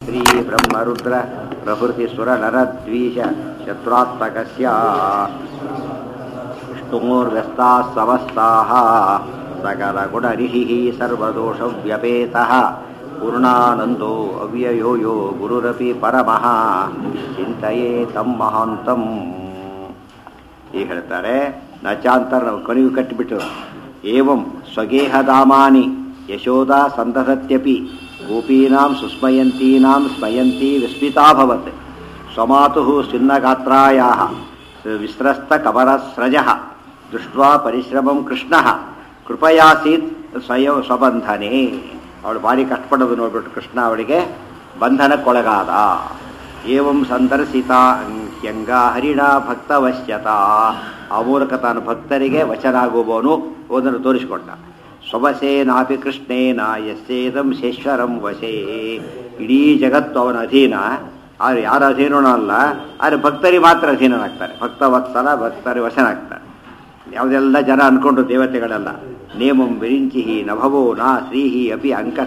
ಶ್ರೀ ಬ್ರಹ್ಮರುದ್ರ ಪ್ರಭೃತಿ ಸುರ ನರದ್ವೀಷ ಶತ್ರುತ್ಮಕಸ್ಯ ವಿಷ್ಣುರ್ವ್ಯಸ್ತಾಃ ಸಮಸ್ತಾಃ ಸಕಲಗುಣರಿಹಿಃ ಸರ್ವದೋಷವ್ಯಪೇತಃ ಪೂರ್ಣಾನಂದೋ ಅವ್ಯಯೋ ಯೋ ಗುರುರಪಿ ಪರಮಃ ಚಿಂತೆಯೇ ತಂ ಮಹಾಂತಂ. ಈಗ ಹೇಳ್ತಾರೆ ನಚಾಂತರ ಕೊನೆಯು ಕಟ್ಟಿಬಿಟ್ಟು ಏವಂ ಸ್ವಗೇಹಧಾಮಾನಿ ಯಶೋದಾ ಸಂದಧತ್ಯಪಿ ಗೋಪೀನಾಂ ಸುಸ್ಮಯಂತೀನಾಂ ಸ್ಮಯಂತಿ ವಿಸ್ಮಿತಾಭವತ್ ಸ್ವಮಾತುಃ ಸುನ್ನಗಾತ್ರಾಯಾಃ ವಿಸ್ರಸ್ತಕಮರಸ್ರಜಃ ದೃಷ್ಟ್ವಾ ಪರಿಶ್ರಮಂ ಕೃಷ್ಣಃ ಕೃಪಯಾಸೀತ್ ಸ್ವಯಂ ಸ್ವಬಂಧನೆ. ಅವಳು ಭಾರಿ ಕಷ್ಟಪಡೋದು ನೋಡ್ಬಿಟ್ಟು ಕೃಷ್ಣ ಅವಳಿಗೆ ಬಂಧನಕ್ಕೊಳಗಾದ. ಏವಂ ಸಂದರ್ಶಿತ ಅಂಕ್ಯಂಗ ಹರಿಣ ಭಕ್ತವಶ್ಯತ. ಆ ಮೂಲಕ ತಾನು ಭಕ್ತರಿಗೆ ವಚನಾಗುವವನು ಓದನ್ನು ತೋರಿಸಿಕೊಂಡ. ಸ್ವವಶೇನಾಪಿ ಕೃಷ್ಣೇನ ಯಸ್ಯೇದಂ ಶೇಶ್ವರಂ ವಶೇ. ಇಡೀ ಜಗತ್ತು ಅವನ ಅಧೀನ. ಆದರೆ ಯಾರ ಅಧೀನನೂ ಅಲ್ಲ, ಆದರೆ ಭಕ್ತರಿಗೆ ಮಾತ್ರ ಅಧೀನನಾಗ್ತಾರೆ. ಭಕ್ತವತ್ಸಲ ಭಕ್ತರಿಗೆ ವಶನಾಗ್ತಾರೆ. ಯಾವುದೆಲ್ಲ ಜನ ಅಂದ್ಕೊಂಡು ದೇವತೆಗಳೆಲ್ಲ ನೇಮಂ ವಿರಿಂಚಿಹಿ ನಭವೋ ನಾ ಶ್ರೀಹಿ ಅಪಿ ಅಂಕ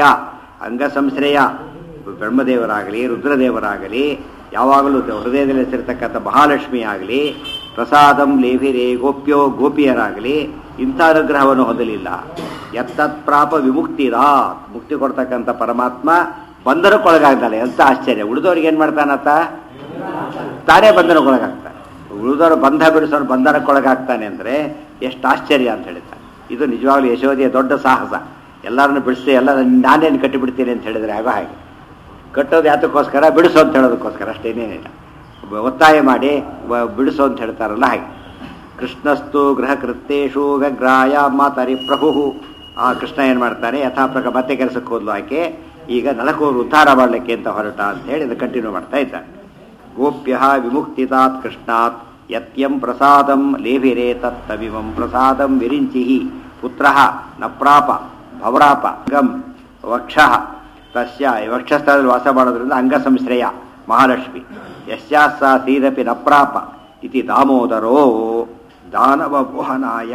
ಸಂಶ್ರಯ ಬ್ರಹ್ಮದೇವರಾಗಲಿ ರುದ್ರದೇವರಾಗಲಿ ಯಾವಾಗಲೂ ಹೃದಯದಲ್ಲಿ ಹೆಸರಿರ್ತಕ್ಕಂಥ ಮಹಾಲಕ್ಷ್ಮಿ ಆಗಲಿ ಪ್ರಸಾದಂ ಲೇಭಿರೇ ಗೋಪ್ಯೋ ಗೋಪಿಯರಾಗಲಿ ಇಂಥ ಅನುಗ್ರಹವನ್ನು ಹೊಂದಲಿಲ್ಲ. ಎತ್ತತ್ ಪ್ರಾಪ ವಿಮುಕ್ತಿರಾತ್. ಮುಕ್ತಿ ಕೊಡ್ತಕ್ಕಂಥ ಪರಮಾತ್ಮ ಬಂಧನಕ್ಕೊಳಗಾಗ್ತಾನೆ. ಎಂಥ ಆಶ್ಚರ್ಯ. ಉಳಿದವ್ರಿಗೆ ಏನು ಮಾಡ್ತಾನತ್ತ? ತಾನೇ ಬಂಧನಕ್ಕೊಳಗಾಗ್ತಾನೆ. ಉಳಿದವರು ಬಂಧ ಬಿಡಿಸೋನು ಬಂಧನಕ್ಕೊಳಗಾಗ್ತಾನೆ ಅಂದರೆ ಎಷ್ಟು ಆಶ್ಚರ್ಯ ಅಂತ ಹೇಳ್ತಾನೆ. ಇದು ನಿಜವಾಗ್ಲೂ ಯಶೋದೆಯ ದೊಡ್ಡ ಸಾಹಸ. ಎಲ್ಲರನ್ನು ಬಿಡಿಸಿ ಎಲ್ಲ ನಾನೇನು ಕಟ್ಟಿಬಿಡ್ತೀನಿ ಅಂತ ಹೇಳಿದರೆ ಆಗೋ ಹಾಗೆ. ಕಟ್ಟೋದು ಯಾತಕ್ಕೋಸ್ಕರ? ಬಿಡಿಸೋ ಅಂತ ಹೇಳೋದಕ್ಕೋಸ್ಕರ, ಅಷ್ಟೇನೇನಿಲ್ಲ. ಒತ್ತಾಯ ಮಾಡಿ ಬಿಡಿಸೋ ಅಂತ ಹೇಳ್ತಾರಲ್ಲ ಹಾಗೆ. ಕೃಷ್ಣಸ್ತು ಗೃಹ ಕೃತ್ಯೇಶು ವ್ಯಗ್ರಾಯ ಮಾತರಿ ಪ್ರಭು. ಆ ಕೃಷ್ಣ ಏನು ಮಾಡ್ತಾನೆ? ಯಥಾಪ್ರಕಾರ ಮತ್ತೆ ಕೆಲಸಕ್ಕೆ ಹೋದ್ಲು ಆಕೆ. ಈಗ ನಳಕೂರು ಉದ್ಧಾರ ಮಾಡಲಿಕ್ಕೆ ಅಂತ ಹೊರಟ ಅಂತ ಹೇಳಿ ಅದು ಕಂಟಿನ್ಯೂ ಮಾಡ್ತಾ ಇದ್ದಾನೆ. ಗೋಪ್ಯ ವಿಮುಕ್ತಿತಾತ್ ಕೃಷ್ಣಾತ್ ಯತ್ಯಂ ಪ್ರಸಾದಂ ಲೇಭಿರೇ ತತ್ತವಿಮಂ ಪ್ರಸಾದಂ ವಿರಿಂಚಿಹಿ ಪುತ್ರಃ ನ ಪ್ರಾಪ ಭವರಾಪ ಗಂ ವಕ್ಷಃ ತಸ್ಯ. ವಕ್ಷಸ್ಥಳದಲ್ಲಿ ವಾಸ ಮಾಡೋದ್ರಿಂದ ಅಂಗಸಂಶ್ರಯ ಮಹಾಲಕ್ಷ್ಮಿ. ಯಸ್ಯಾಸ ಸೀರಪಿ ನ ಪ್ರಾಪ ಇತಿ ದಾಮೋದರೋ ದಾನವ ಮೋಹನಾಯ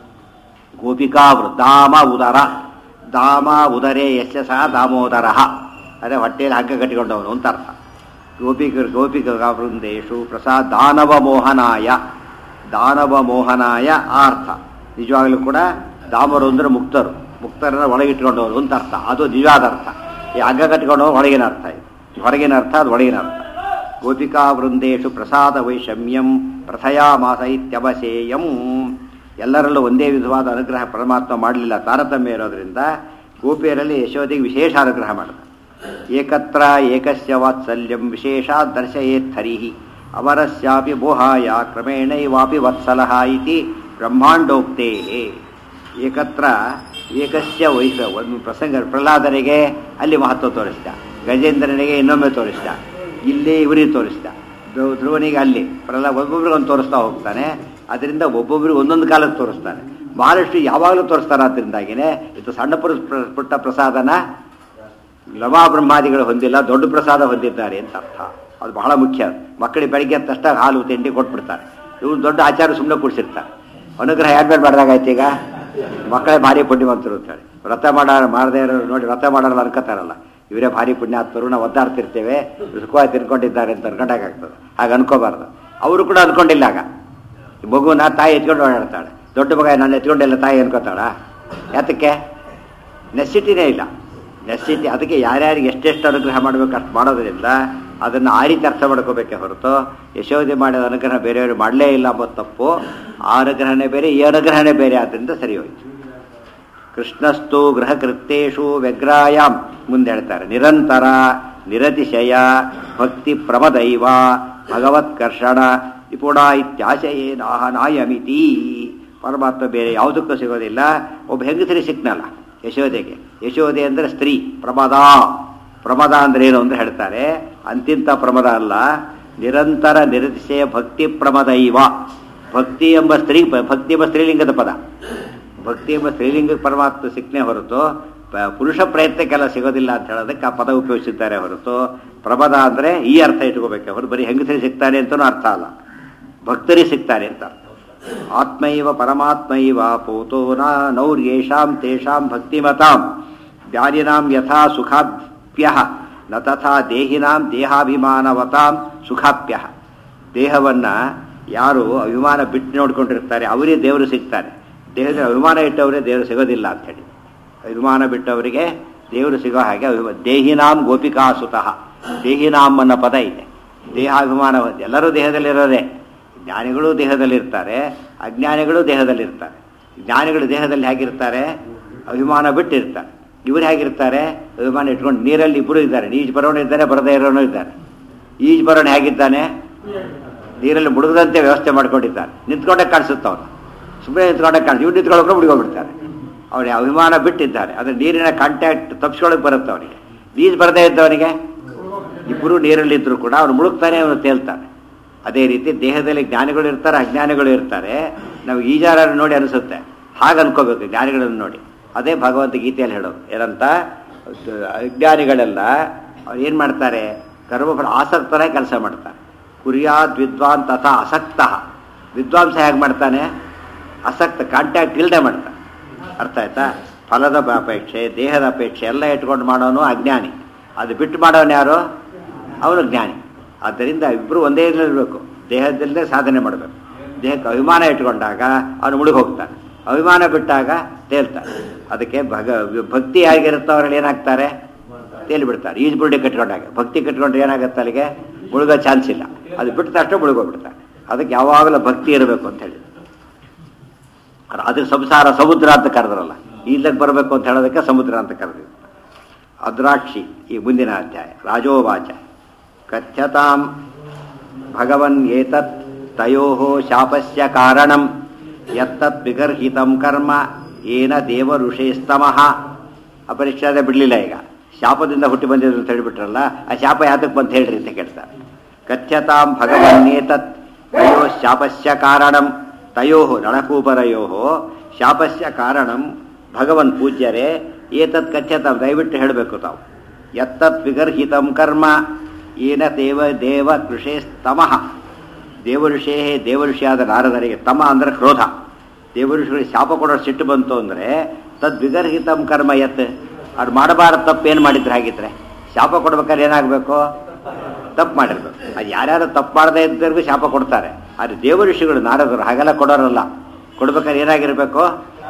ಗೋಪಿಕಾವೃ ದಾಮ ಉದರ ದಾಮ ಉದರೇ ಯಸ್ಯ ಸಹ ದಾಮೋದರ. ಅದೇ ಹೊಟ್ಟೆಯಲ್ಲಿ ಹಗ್ಗ ಕಟ್ಟಿಕೊಂಡವನು ಅಂತ ಅರ್ಥ. ಗೋಪಿಕಾವೃಂದೇಶು ಪ್ರಸಾದ ದಾನವ ಮೋಹನಾಯ ಆ ಅರ್ಥ. ನಿಜವಾಗ್ಲೂ ಕೂಡ ದಾಮರು ಅಂದರೆ ಮುಕ್ತರು, ಮುಕ್ತರನ್ನ ಒಳಗಿಟ್ಕೊಂಡವರು ಅಂತ ಅರ್ಥ. ಅದು ನಿಜವಾದ ಅರ್ಥ. ಈ ಹಗ್ಗ ಕಟ್ಟಿಕೊಂಡವರು ಹೊರಗಿನ ಅರ್ಥ. ಇದು ಹೊರಗಿನ ಅರ್ಥ, ಅದು ಒಳಗಿನ ಅರ್ಥ. ಗೋಪಿಕಾವೃಂದೇಶು ಪ್ರಸಾದ ವೈಷಮ್ಯಂ ಪ್ರಥಯಾಮಾಸ ಇತ್ಯವಶೇಯಂ. ಎಲ್ಲರಲ್ಲೂ ಒಂದೇ ವಿಧವಾದ ಅನುಗ್ರಹ ಪರಮಾತ್ಮ ಮಾಡಲಿಲ್ಲ, ತಾರತಮ್ಯ ಇರೋದ್ರಿಂದ ಗೋಪಿಯರಲ್ಲಿ ಯಶೋದೆಗೆ ವಿಶೇಷ ಅನುಗ್ರಹ ಮಾಡಿದ. ಏಕತ್ರ ಏಕಸ್ಯ ವಾತ್ಸಲ್ಯಂ ವಿಶೇಷ ದರ್ಶಯೇತ್ ಹರಿಹಿ ಅಮರಸ್ಯಾಪಿ ಮೋಹಾಯ ಕ್ರಮೇಣೈವಾಪಿ ವತ್ಸಲಃ ಇತಿ ಬ್ರಹ್ಮಾಂಡೋಕ್ತೇ. ಏಕತ್ರ ಏಕಸ್ಯ ವೈಷ. ಒಂದು ಪ್ರಸಂಗ ಪ್ರಹ್ಲಾದನಿಗೆ ಅಲ್ಲಿ ಮಹತ್ವ ತೋರಿಸಿದ, ಗಜೇಂದ್ರನಿಗೆ ಇನ್ನೊಮ್ಮೆ ತೋರಿಸಿದ, ಇಲ್ಲಿ ಇವರಿಗೆ ತೋರಿಸಿದ, ಧ್ರುವನಿಗೆ ಅಲ್ಲಿ ಒಬ್ಬೊಬ್ರಿಗೆ ಒಂದು ತೋರಿಸ್ತಾ ಹೋಗ್ತಾನೆ. ಅದರಿಂದ ಒಬ್ಬೊಬ್ರಿಗೆ ಒಂದೊಂದು ಕಾಲಕ್ಕೆ ತೋರಿಸ್ತಾನೆ. ಮಹಾಲಕ್ಷ್ಮಿ ಯಾವಾಗಲೂ ತೋರಿಸ್ತಾರೆ. ಅದರಿಂದಾಗಿನೇ ಇದು ಸಣ್ಣ ಪುಟ್ಟ ಪ್ರಸಾದನ ಲವಾ ಬ್ರಹ್ಮಾದಿಗಳು ಹೊಂದಿಲ್ಲ, ದೊಡ್ಡ ಪ್ರಸಾದ ಹೊಂದಿದ್ದಾರೆ ಅಂತ ಅರ್ಥ. ಅದು ಬಹಳ ಮುಖ್ಯ. ಮಕ್ಕಳಿಗೆ ಬೆಳಗ್ಗೆ ಎದ್ದ ತಕ್ಷಣ ಹಾಲು ತಿಂಡಿ ಕೊಟ್ಬಿಡ್ತಾರೆ. ಇವ್ರು ದೊಡ್ಡ ಆಚಾರ ಸುಮ್ಮನೆ ಕೂಡಿಸಿರ್ತಾರೆ. ಅನುಗ್ರಹ ಯಾರ್ಮೇಲೆ ಮಾಡಿದಾಗಾಯ್ತು? ಈಗ ಮಕ್ಕಳೇ ಭಾರಿ ಪುಣ್ಯವಂತರು ಅಂತೇಳಿ ವ್ರತ ಮಾಡದೇ ಇರೋರು ನೋಡಿ, ವ್ರತ ಮಾಡೋರು ಅನ್ಕೋತಾರಲ್ಲ, ಇವರೇ ಭಾರಿ ಪುಣ್ಯಾತ್ಮರು, ನಾವು ಒದ್ದಾಡ್ತಿರ್ತೇವೆ, ಸುಖವಾಗಿ ತಿನ್ಕೊಂಡಿದ್ದಾರೆ ಅಂತ ಅನ್ಕೊಂಡಾಗ್ತದೆ. ಹಾಗೆ ಅನ್ಕೋಬಾರ್ದು. ಅವರು ಕೂಡ ಅನ್ಕೊಂಡಿಲ್ಲ. ಆಗ ಮಗುನ ತಾಯಿ ಎತ್ಕೊಂಡು ಓಡಾಡ್ತಾಳೆ. ದೊಡ್ಡ ಮಗ ನಾನು ಎತ್ಕೊಂಡೆಲ್ಲ ತಾಯಿ ಅನ್ಕೋತಾಳ? ಯಾತಕ್ಕೆ? ನೆಸಿಟಿನೇ ಇಲ್ಲ. ನೆಸಿಟಿ. ಅದಕ್ಕೆ ಯಾರ್ಯಾರಿಗೆ ಎಷ್ಟೆಷ್ಟು ಅನುಗ್ರಹ ಮಾಡಬೇಕು ಅಷ್ಟು ಮಾಡೋದ್ರಿಂದ ಅದನ್ನು ಆ ರೀತಿ ಅರ್ಥ ಮಾಡ್ಕೋಬೇಕೆ ಹೊರತು ಯಶೋದೆ ಮಾಡಿದ ಅನುಗ್ರಹ ಬೇರೆಯವರು ಮಾಡಲೇ ಇಲ್ಲ ಅಂಬೋದು ತಪ್ಪು. ಆ ಅನುಗ್ರಹನೇ ಬೇರೆ, ಈ ಅನುಗ್ರಹನೇ ಬೇರೆ. ಆದ್ದರಿಂದ ಸರಿ ಹೋಯ್ತು. ಕೃಷ್ಣಸ್ತು ಗೃಹ ಕೃತ್ಯೇಶು ವ್ಯಗ್ರಾಯಾಮ್ ಮುಂದೆ ಹೇಳ್ತಾರೆ. ನಿರಂತರ ನಿರತಿಶಯ ಭಕ್ತಿ ಪ್ರಮದೈವ ಭಗವತ್ಕರ್ಷಣ ನಿಪುಣ ಇತ್ಯಾಶಯೇ ನಾಹನಾಯಮಿತಿ. ಪರಮಾತ್ಮ ಬೇರೆ ಯಾವುದಕ್ಕೂ ಸಿಗೋದಿಲ್ಲ. ಒಬ್ಬ ಹೆಂಗಸರಿ ಸಿಕ್ನಲ್ಲ ಯಶೋದೆಗೆ. ಯಶೋದೆ ಅಂದರೆ ಸ್ತ್ರೀ. ಪ್ರಮದ ಅಂದ್ರೆ ಏನು ಅಂದ್ರೆ ಹೇಳ್ತಾರೆ, ಅಂತಿಂತ ಪ್ರಮದ ಅಲ್ಲ, ನಿರಂತರ ನಿರತಿಶಯ ಭಕ್ತಿ ಪ್ರಮದೈವ. ಭಕ್ತಿ ಎಂಬ ಸ್ತ್ರೀಲಿಂಗದ ಪದ. ಭಕ್ತಿ ಎಂಬ ಸ್ತ್ರೀಲಿಂಗಕ್ಕೆ ಪರಮಾತ್ಮ ಸಿಕ್ಕನೆ ಹೊರತು ಪುರುಷ ಪ್ರಯತ್ನಕ್ಕೆಲ್ಲ ಸಿಗೋದಿಲ್ಲ ಅಂತ ಹೇಳೋದಕ್ಕೆ ಆ ಪದ ಉಪಯೋಗಿಸಿದ್ದಾರೆ ಹೊರತು ಪ್ರಮದ ಅಂದರೆ ಈ ಅರ್ಥ ಇಟ್ಕೋಬೇಕೆ ಹೊರತು ಬರೀ ಹೆಂಗಸರಿ ಸಿಗ್ತಾನೆ ಅಂತನೂ ಅರ್ಥ ಅಲ್ಲ, ಭಕ್ತರಿಗೆ ಸಿಗ್ತಾನೆ ಅಂತ ಅರ್ಥ. ಆತ್ಮೈವ ಪರಮಾತ್ಮೈವ ಪೋತೋ ನೌರ್ಯೇಷಾಂ ತೇಷಾಂ ಭಕ್ತಿಮತಾಂ ಜ್ಞಾನಿನಾಂ ಯಥಾ ಸುಖಾಭ್ಯಃ ನ ತಥಾ ದೇಹಿನಾಂ ದೇಹಾಭಿಮಾನವತಾಂ ಸುಖಾಪ್ಯ. ದೇಹವನ್ನು ಯಾರು ಅಭಿಮಾನ ಬಿಟ್ಟು ನೋಡ್ಕೊಂಡಿರ್ತಾರೆ ಅವರೇ ದೇವರು ಸಿಗ್ತಾರೆ. ದೇಹದಲ್ಲಿ ಅಭಿಮಾನ ಇಟ್ಟವರೇ ದೇವರು ಸಿಗೋದಿಲ್ಲ ಅಂಥೇಳಿ. ಅಭಿಮಾನ ಬಿಟ್ಟವರಿಗೆ ದೇವರು ಸಿಗೋ ಹಾಗೆ ದೇಹಿನಾಂ ಗೋಪಿಕಾಸುತಃ. ದೇಹಿನಾಂ ಅನ್ನೋ ಪದ ಇದೆ. ದೇಹಾಭಿಮಾನ ಎಲ್ಲರೂ ದೇಹದಲ್ಲಿರೋದೇ. ಜ್ಞಾನಿಗಳು ದೇಹದಲ್ಲಿರ್ತಾರೆ, ಅಜ್ಞಾನಿಗಳು ದೇಹದಲ್ಲಿರ್ತಾರೆ. ಜ್ಞಾನಿಗಳು ದೇಹದಲ್ಲಿ ಹೇಗಿರ್ತಾರೆ? ಅಭಿಮಾನ ಬಿಟ್ಟಿರ್ತಾರೆ. ಇವರು ಹೇಗಿರ್ತಾರೆ? ಅಭಿಮಾನ ಇಟ್ಕೊಂಡು ನೀರಲ್ಲಿ ಇಬ್ಬರು ಇದ್ದಾರೆ. ಈಜು ಬರೋನು ಇದ್ದಾರೆ, ಬರದೇ ಇರೋನು ಇದ್ದಾರೆ. ಈಜು ಬರೋನು ಹೇಗಿದ್ದಾನೆ? ನೀರಲ್ಲಿ ಮುಳುಗದಂತೆ ವ್ಯವಸ್ಥೆ ಮಾಡ್ಕೊಂಡಿದ್ದಾರೆ. ನಿಂತ್ಕೊಂಡೇ ಕಾಣಿಸುತ್ತೆ ಅವನು. ಸುಮ್ಮನೆ ನಿಂತ್ಕೊಂಡೇ ಕಾಣಿಸ್ ಇವ್ರು ನಿಂತ್ಕೊಳ್ಳೋಕೆ ಮುಳುಗೋಗ್ಬಿಡ್ತಾರೆ. ಅವನಿಗೆ ಅಭಿಮಾನ ಬಿಟ್ಟಿದ್ದಾರೆ. ಅದ್ರ ನೀರಿನ ಕಾಂಟ್ಯಾಕ್ಟ್ ತಪ್ಪಿಸ್ಕೊಳ್ಳೋಕೆ ಬರುತ್ತೆ ಅವನಿಗೆ. ಈಜು ಬರದೇ ಇದ್ದವನಿಗೆ ಇಬ್ಬರು ನೀರಲ್ಲಿದ್ದರೂ ಕೂಡ ಅವನು ಮುಳುಗ್ತಾನೆ, ಅವನು ತೇಲ್ತಾನೆ. ಅದೇ ರೀತಿ ದೇಹದಲ್ಲಿ ಜ್ಞಾನಿಗಳು ಇರ್ತಾರೆ, ಅಜ್ಞಾನಿಗಳು ಇರ್ತಾರೆ. ನಾವು ಈಜಾರ ನೋಡಿ ಅನಿಸುತ್ತೆ, ಹಾಗೆ ಅನ್ಕೋಬೇಕು ಜ್ಞಾನಿಗಳನ್ನು ನೋಡಿ. ಅದೇ ಭಗವಂತ ಗೀತೆಯಲ್ಲಿ ಹೇಳೋದು ಏನಂತ, ಅಜ್ಞಾನಿಗಳೆಲ್ಲ ಅವ್ರು ಏನು ಮಾಡ್ತಾರೆ? ಕರ್ಮಫಲ ಆಸಕ್ತರೇ ಕೆಲಸ ಮಾಡ್ತಾರೆ. ಕುರ್ಯಾದ್ ವಿದ್ವಾನ್ ತಥಾ ಅಸಕ್ತ. ವಿದ್ವಾಂಸ ಹೇಗೆ ಮಾಡ್ತಾನೆ? ಅಸಕ್ತ, ಕಾಂಟ್ಯಾಕ್ಟ್ ಇಲ್ಲದೆ ಮಾಡ್ತಾನೆ. ಅರ್ಥ ಆಯ್ತಾ? ಫಲದ ಅಪೇಕ್ಷೆ, ದೇಹದ ಅಪೇಕ್ಷೆ ಎಲ್ಲ ಇಟ್ಕೊಂಡು ಮಾಡೋನು ಅಜ್ಞಾನಿ. ಅದು ಬಿಟ್ಟು ಮಾಡೋನು ಯಾರು? ಅವನು ಜ್ಞಾನಿ. ಆದ್ದರಿಂದ ಇಬ್ಬರು ಒಂದೇ ಇರಬೇಕು. ದೇಹದಲ್ಲೇ ಸಾಧನೆ ಮಾಡಬೇಕು. ದೇಹಕ್ಕೆ ಅಭಿಮಾನ ಇಟ್ಕೊಂಡಾಗ ಅವನು ಮುಳುಗಿ ಹೋಗ್ತಾನೆ, ಅಭಿಮಾನ ಬಿಟ್ಟಾಗ ತೇಲ್ತಾನೆ. ಅದಕ್ಕೆ ಭಕ್ತಿ ಆಗಿರುತ್ತೋ ಅವ್ರಲ್ಲಿ ಏನಾಗ್ತಾರೆ? ತೇಲಿ ಬಿಡ್ತಾರೆ. ಈಜು ಬುರುಡೆ ಕಟ್ಕೊಂಡಾಗ. ಭಕ್ತಿ ಕಟ್ಕೊಂಡ್ರೆ ಏನಾಗುತ್ತೆ? ಅಲ್ಲಿಗೆ ಮುಳುಗೋ ಚಾನ್ಸ್ ಇಲ್ಲ. ಅದು ಬಿಟ್ಟ ತಕ್ಷಣ ಮುಳುಗೋಗ್ಬಿಡ್ತಾರೆ. ಅದಕ್ಕೆ ಯಾವಾಗಲೂ ಭಕ್ತಿ ಇರಬೇಕು ಅಂತ ಹೇಳಿ. ಅದಕ್ಕೆ ಸಂಸಾರ ಸಮುದ್ರ ಅಂತ ಕರೆದ್ರಲ್ಲ, ಇಲ್ಲಕ್ಕೆ ಬರಬೇಕು ಅಂತ ಹೇಳೋದಕ್ಕೆ ಸಮುದ್ರ ಅಂತ ಕರೆದಿದ್ರು. ಅದ್ರಾಕ್ಷಿ ಈ ಮುಂದಿನ ಅಧ್ಯಾಯ. ರಾಜೋವಾಚ ಕಥ್ಯತಾಂ ಭಗವನ್ ಏತತ್ ತಯೋಃ ಶಾಪಸ್ಯ ಕಾರಣಂ ಯತ್ತತ್ ವಿಗರ್ಹಿತಂ ಕರ್ಮ ಏನ ದೇವ ಋಷೇಸ್ತಮಃ. ಅಪರಿಕ್ಷಾದ ಬಿಡಲಿಲ್ಲ. ಈಗ ಶಾಪದಿಂದ ಹುಟ್ಟಿ ಬಂದಿದ್ರು ಅಂತ ಹೇಳಿಬಿಟ್ರಲ್ಲ, ಆ ಶಾಪ ಯಾತಕ್ಕೆ ಬಂತ ಹೇಳ್ರಿ ಅಂತ ಕೇಳ್ತಾರೆ. ಕಥ್ಯತಾಂ ಭಗವನ್ನೇತತ್ ತಯೋ ಶಾಪಸ್ಯ ಕಾರಣಂ. ತಯೋ ನಳಕೂಪರಯೋ ಶಾಪಸ್ಯ ಕಾರಣಂ ಭಗವನ್ ಪೂಜ್ಯರೇ ಏತತ್ ಕಥ್ಯತಾಂ, ದಯವಿಟ್ಟು ಹೇಳಬೇಕು ತಾವು. ಯತ್ತತ್ ವಿಗರ್ಹಿತಂ ಕರ್ಮ ಏನ ದೇವ ಕೃಷೇಸ್ತಮಃ. ದೇವಋಷೇ ದೇವಋಷಿಯಾದ ನಾರದರಿಗೆ ತಮ ಅಂದರೆ ಕ್ರೋಧ. ದೇವಋಷಿಗಳಿಗೆ ಶಾಪ ಕೊಡೋ ಸಿಟ್ಟು ಬಂತು ಅಂದರೆ ತದ್ವಿಗರ್ಹಿತಂ ಕರ್ಮ ಯತ್. ಅವ್ರು ಮಾಡಬಾರದು ತಪ್ಪೇನು ಮಾಡಿದ್ರೆ ಹಾಗಿದ್ರೆ ಶಾಪ ಕೊಡ್ಬೇಕಾದ್ರೆ ಏನಾಗಬೇಕು? ತಪ್ಪು ಮಾಡಿರ್ಬೇಕು. ಅದು ಯಾರ್ಯಾರು ತಪ್ಪು ಮಾಡದೇ ಇದ್ದರಿಗೂ ಶಾಪ ಕೊಡ್ತಾರೆ. ಆದರೆ ದೇವಋಷಿಗಳು ನಾರದರು ಹಾಗೆಲ್ಲ ಕೊಡೋರಲ್ಲ. ಕೊಡ್ಬೇಕಾದ್ರೆ ಏನಾಗಿರಬೇಕು?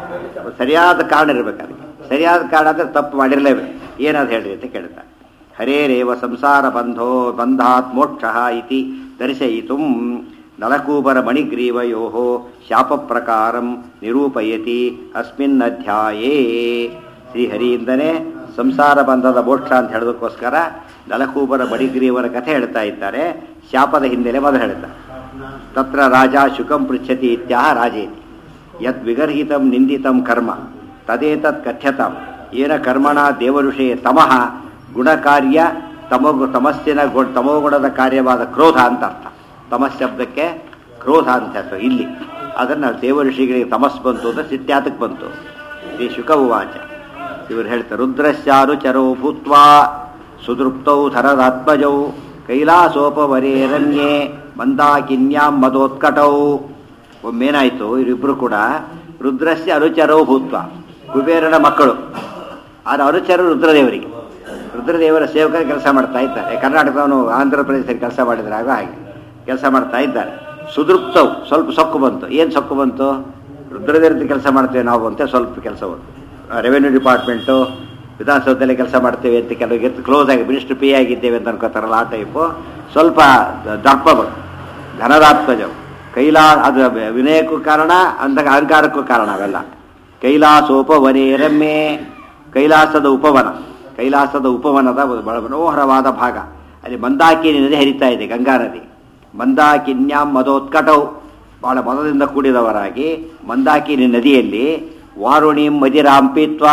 ಸರಿಯಾದ ಕಾರಣ ಇರಬೇಕು. ಅದಕ್ಕೆ ಸರಿಯಾದ ಕಾರಣ ಅಂದರೆ ತಪ್ಪು ಮಾಡಿರಲೇಬೇಕು. ಏನಾದ್ರು ಹೇಳ್ರಿ ಅಂತ ಕೇಳ್ತಾರೆ. ಹರೇರೇವ ಸಂಸಾರ ಬಂಧಾತ್ ಮೋಕ್ಷ ಇತಿ ದರ್ಶಯಿತು ನಲಕೂಪರ ಮಣಿಗ್ರೀವಯೋ ಶಾಪ ಪ್ರಕಾರಂ ನಿರೂಪಯತಿ ಅಸ್ಮಿನ್ ಅಧ್ಯಾಯೇ. ಶ್ರೀಹರಿಯಿಂದನೇ ಸಂಸಾರ ಬಂಧದ ಮೋಕ್ಷ ಅಂತ ಹೇಳೋದಕ್ಕೋಸ್ಕರ ನಲಕೂಪರ ಮಣಿಗ್ರೀವರ ಕಥೆ ಹೇಳ್ತಾ ಇದ್ದಾರೆ. ಶಾಪದ ಹಿನ್ನೆಲೆ ಮೊದಲು ಹೇಳ್ತಾರೆ. ತತ್ರ ರಾಜ ಶುಕಂ ಪೃಚ್ಛತಿ ಇತ್ಯಾಹ ರಾಜೇತಿ ಯದ್ ವಿಗರ್ಹಿತಂ ನಿಂದಿತಂ ಕರ್ಮ ತದೇತತ್ ಕಥ್ಯತಾಂ ಏನ ಕರ್ಮಣ ದೇವಋಷೇ ತಮಃ ಗುಣಕಾರ್ಯ ತಮಸ್ಸಿನ ತಮೋಗುಣದ ಕಾರ್ಯವಾದ ಕ್ರೋಧ ಅಂತ ಅರ್ಥ. ತಮಸ್ ಶಬ್ದಕ್ಕೆ ಕ್ರೋಧ ಅಂತ ಅರ್ಥ. ಇಲ್ಲಿ ಅದನ್ನು ದೇವಋಷಿಗಳಿಗೆ ತಮಸ್ ಬಂತು ಅಂದರೆ ಸಿಟ್ಟ್ಯಾತಕ್ಕೆ ಬಂತು. ಶ್ರೀ ಶುಕ ಉವಾಚ. ಇವರು ಹೇಳ್ತಾರೆ, ರುದ್ರಶ್ಚಾರುಚರೋ ಭೂತ್ವಾ ಸುದೃಪ್ತೌ ಧರದಾತ್ಮಜೌ ಕೈಲಾಸೋಪವರೇರಣ್ಯೇ ಮಂದಾಕಿನ್ಯಾಂ ಮದೋತ್ಕಟೌ. ಒಮ್ಮೇನಾಯಿತು, ಇವರಿಬ್ಬರು ಕೂಡ ರುದ್ರಸ್ಯ ಅನುಚರೌ ಭೂತ್ವ, ಕುಬೇರನ ಮಕ್ಕಳು. ಆದರೆ ಅನುಚರರು ರುದ್ರದೇವರಿಗೆ, ರುದ್ರದೇವರ ಸೇವಕರ ಕೆಲಸ ಮಾಡ್ತಾ ಇದ್ದಾರೆ. ಕರ್ನಾಟಕದವನು ಆಂಧ್ರ ಪ್ರದೇಶದಲ್ಲಿ ಕೆಲಸ ಮಾಡಿದರೆ ಆಗ ಹಾಗೆ ಕೆಲಸ ಮಾಡ್ತಾ ಇದ್ದಾರೆ. ಸುದೃಪ್ತವು ಸ್ವಲ್ಪ ಸೊಕ್ಕು ಬಂತು. ಏನು ಸೊಕ್ಕು ಬಂತು? ರುದ್ರದೇವರ ಕೆಲಸ ಮಾಡ್ತೇವೆ ನಾವು ಅಂತ ಸ್ವಲ್ಪ ಕೆಲಸ ಬಂತು. ರೆವೆನ್ಯೂ ಡಿಪಾರ್ಟ್ಮೆಂಟು, ವಿಧಾನಸೌಧದಲ್ಲಿ ಕೆಲಸ ಮಾಡ್ತೇವೆ ಅಂತ ಕೆಲವರಿಗೆ ಕ್ಲೋಸ್ ಆಗಿ ಮಿನಿಸ್ಟರ್ ಪಿ ಆಗಿದ್ದೇವೆ ಅಂತ ಅನ್ಕೋತಾರಲ್ಲ, ಆ ಟೈಪು ಸ್ವಲ್ಪ ದರ್ಪ ಬಂತು. ಧನದಾತ್ಮಜವು ಅದು ವಿನಯಕ್ಕೂ ಕಾರಣ, ಅಂದಾಗ ಅಹಂಕಾರಕ್ಕೂ ಕಾರಣ ಅವೆಲ್ಲ. ಕೈಲಾಸೋಪವನೇರಮ್ಮೆ, ಕೈಲಾಸದ ಉಪವನ, ಕೈಲಾಸದ ಉಪವನದ ಬಹಳ ಮನೋಹರವಾದ ಭಾಗ. ಅಲ್ಲಿ ಮಂದಾಕಿನಿ ನದಿ ಹರಿತಾ ಇದೆ, ಗಂಗಾ ನದಿ. ಮಂದಾಕಿನ್ಯಾಂ ಮದೋತ್ಕಟೌ, ಬಹಳ ಮದದಿಂದ ಕೂಡಿದವರಾಗಿ ಮಂದಾಕಿನಿ ನದಿಯಲ್ಲಿ ವಾರುಣಿಂ ಮದಿರಾಂ ಪೀತ್ವಾ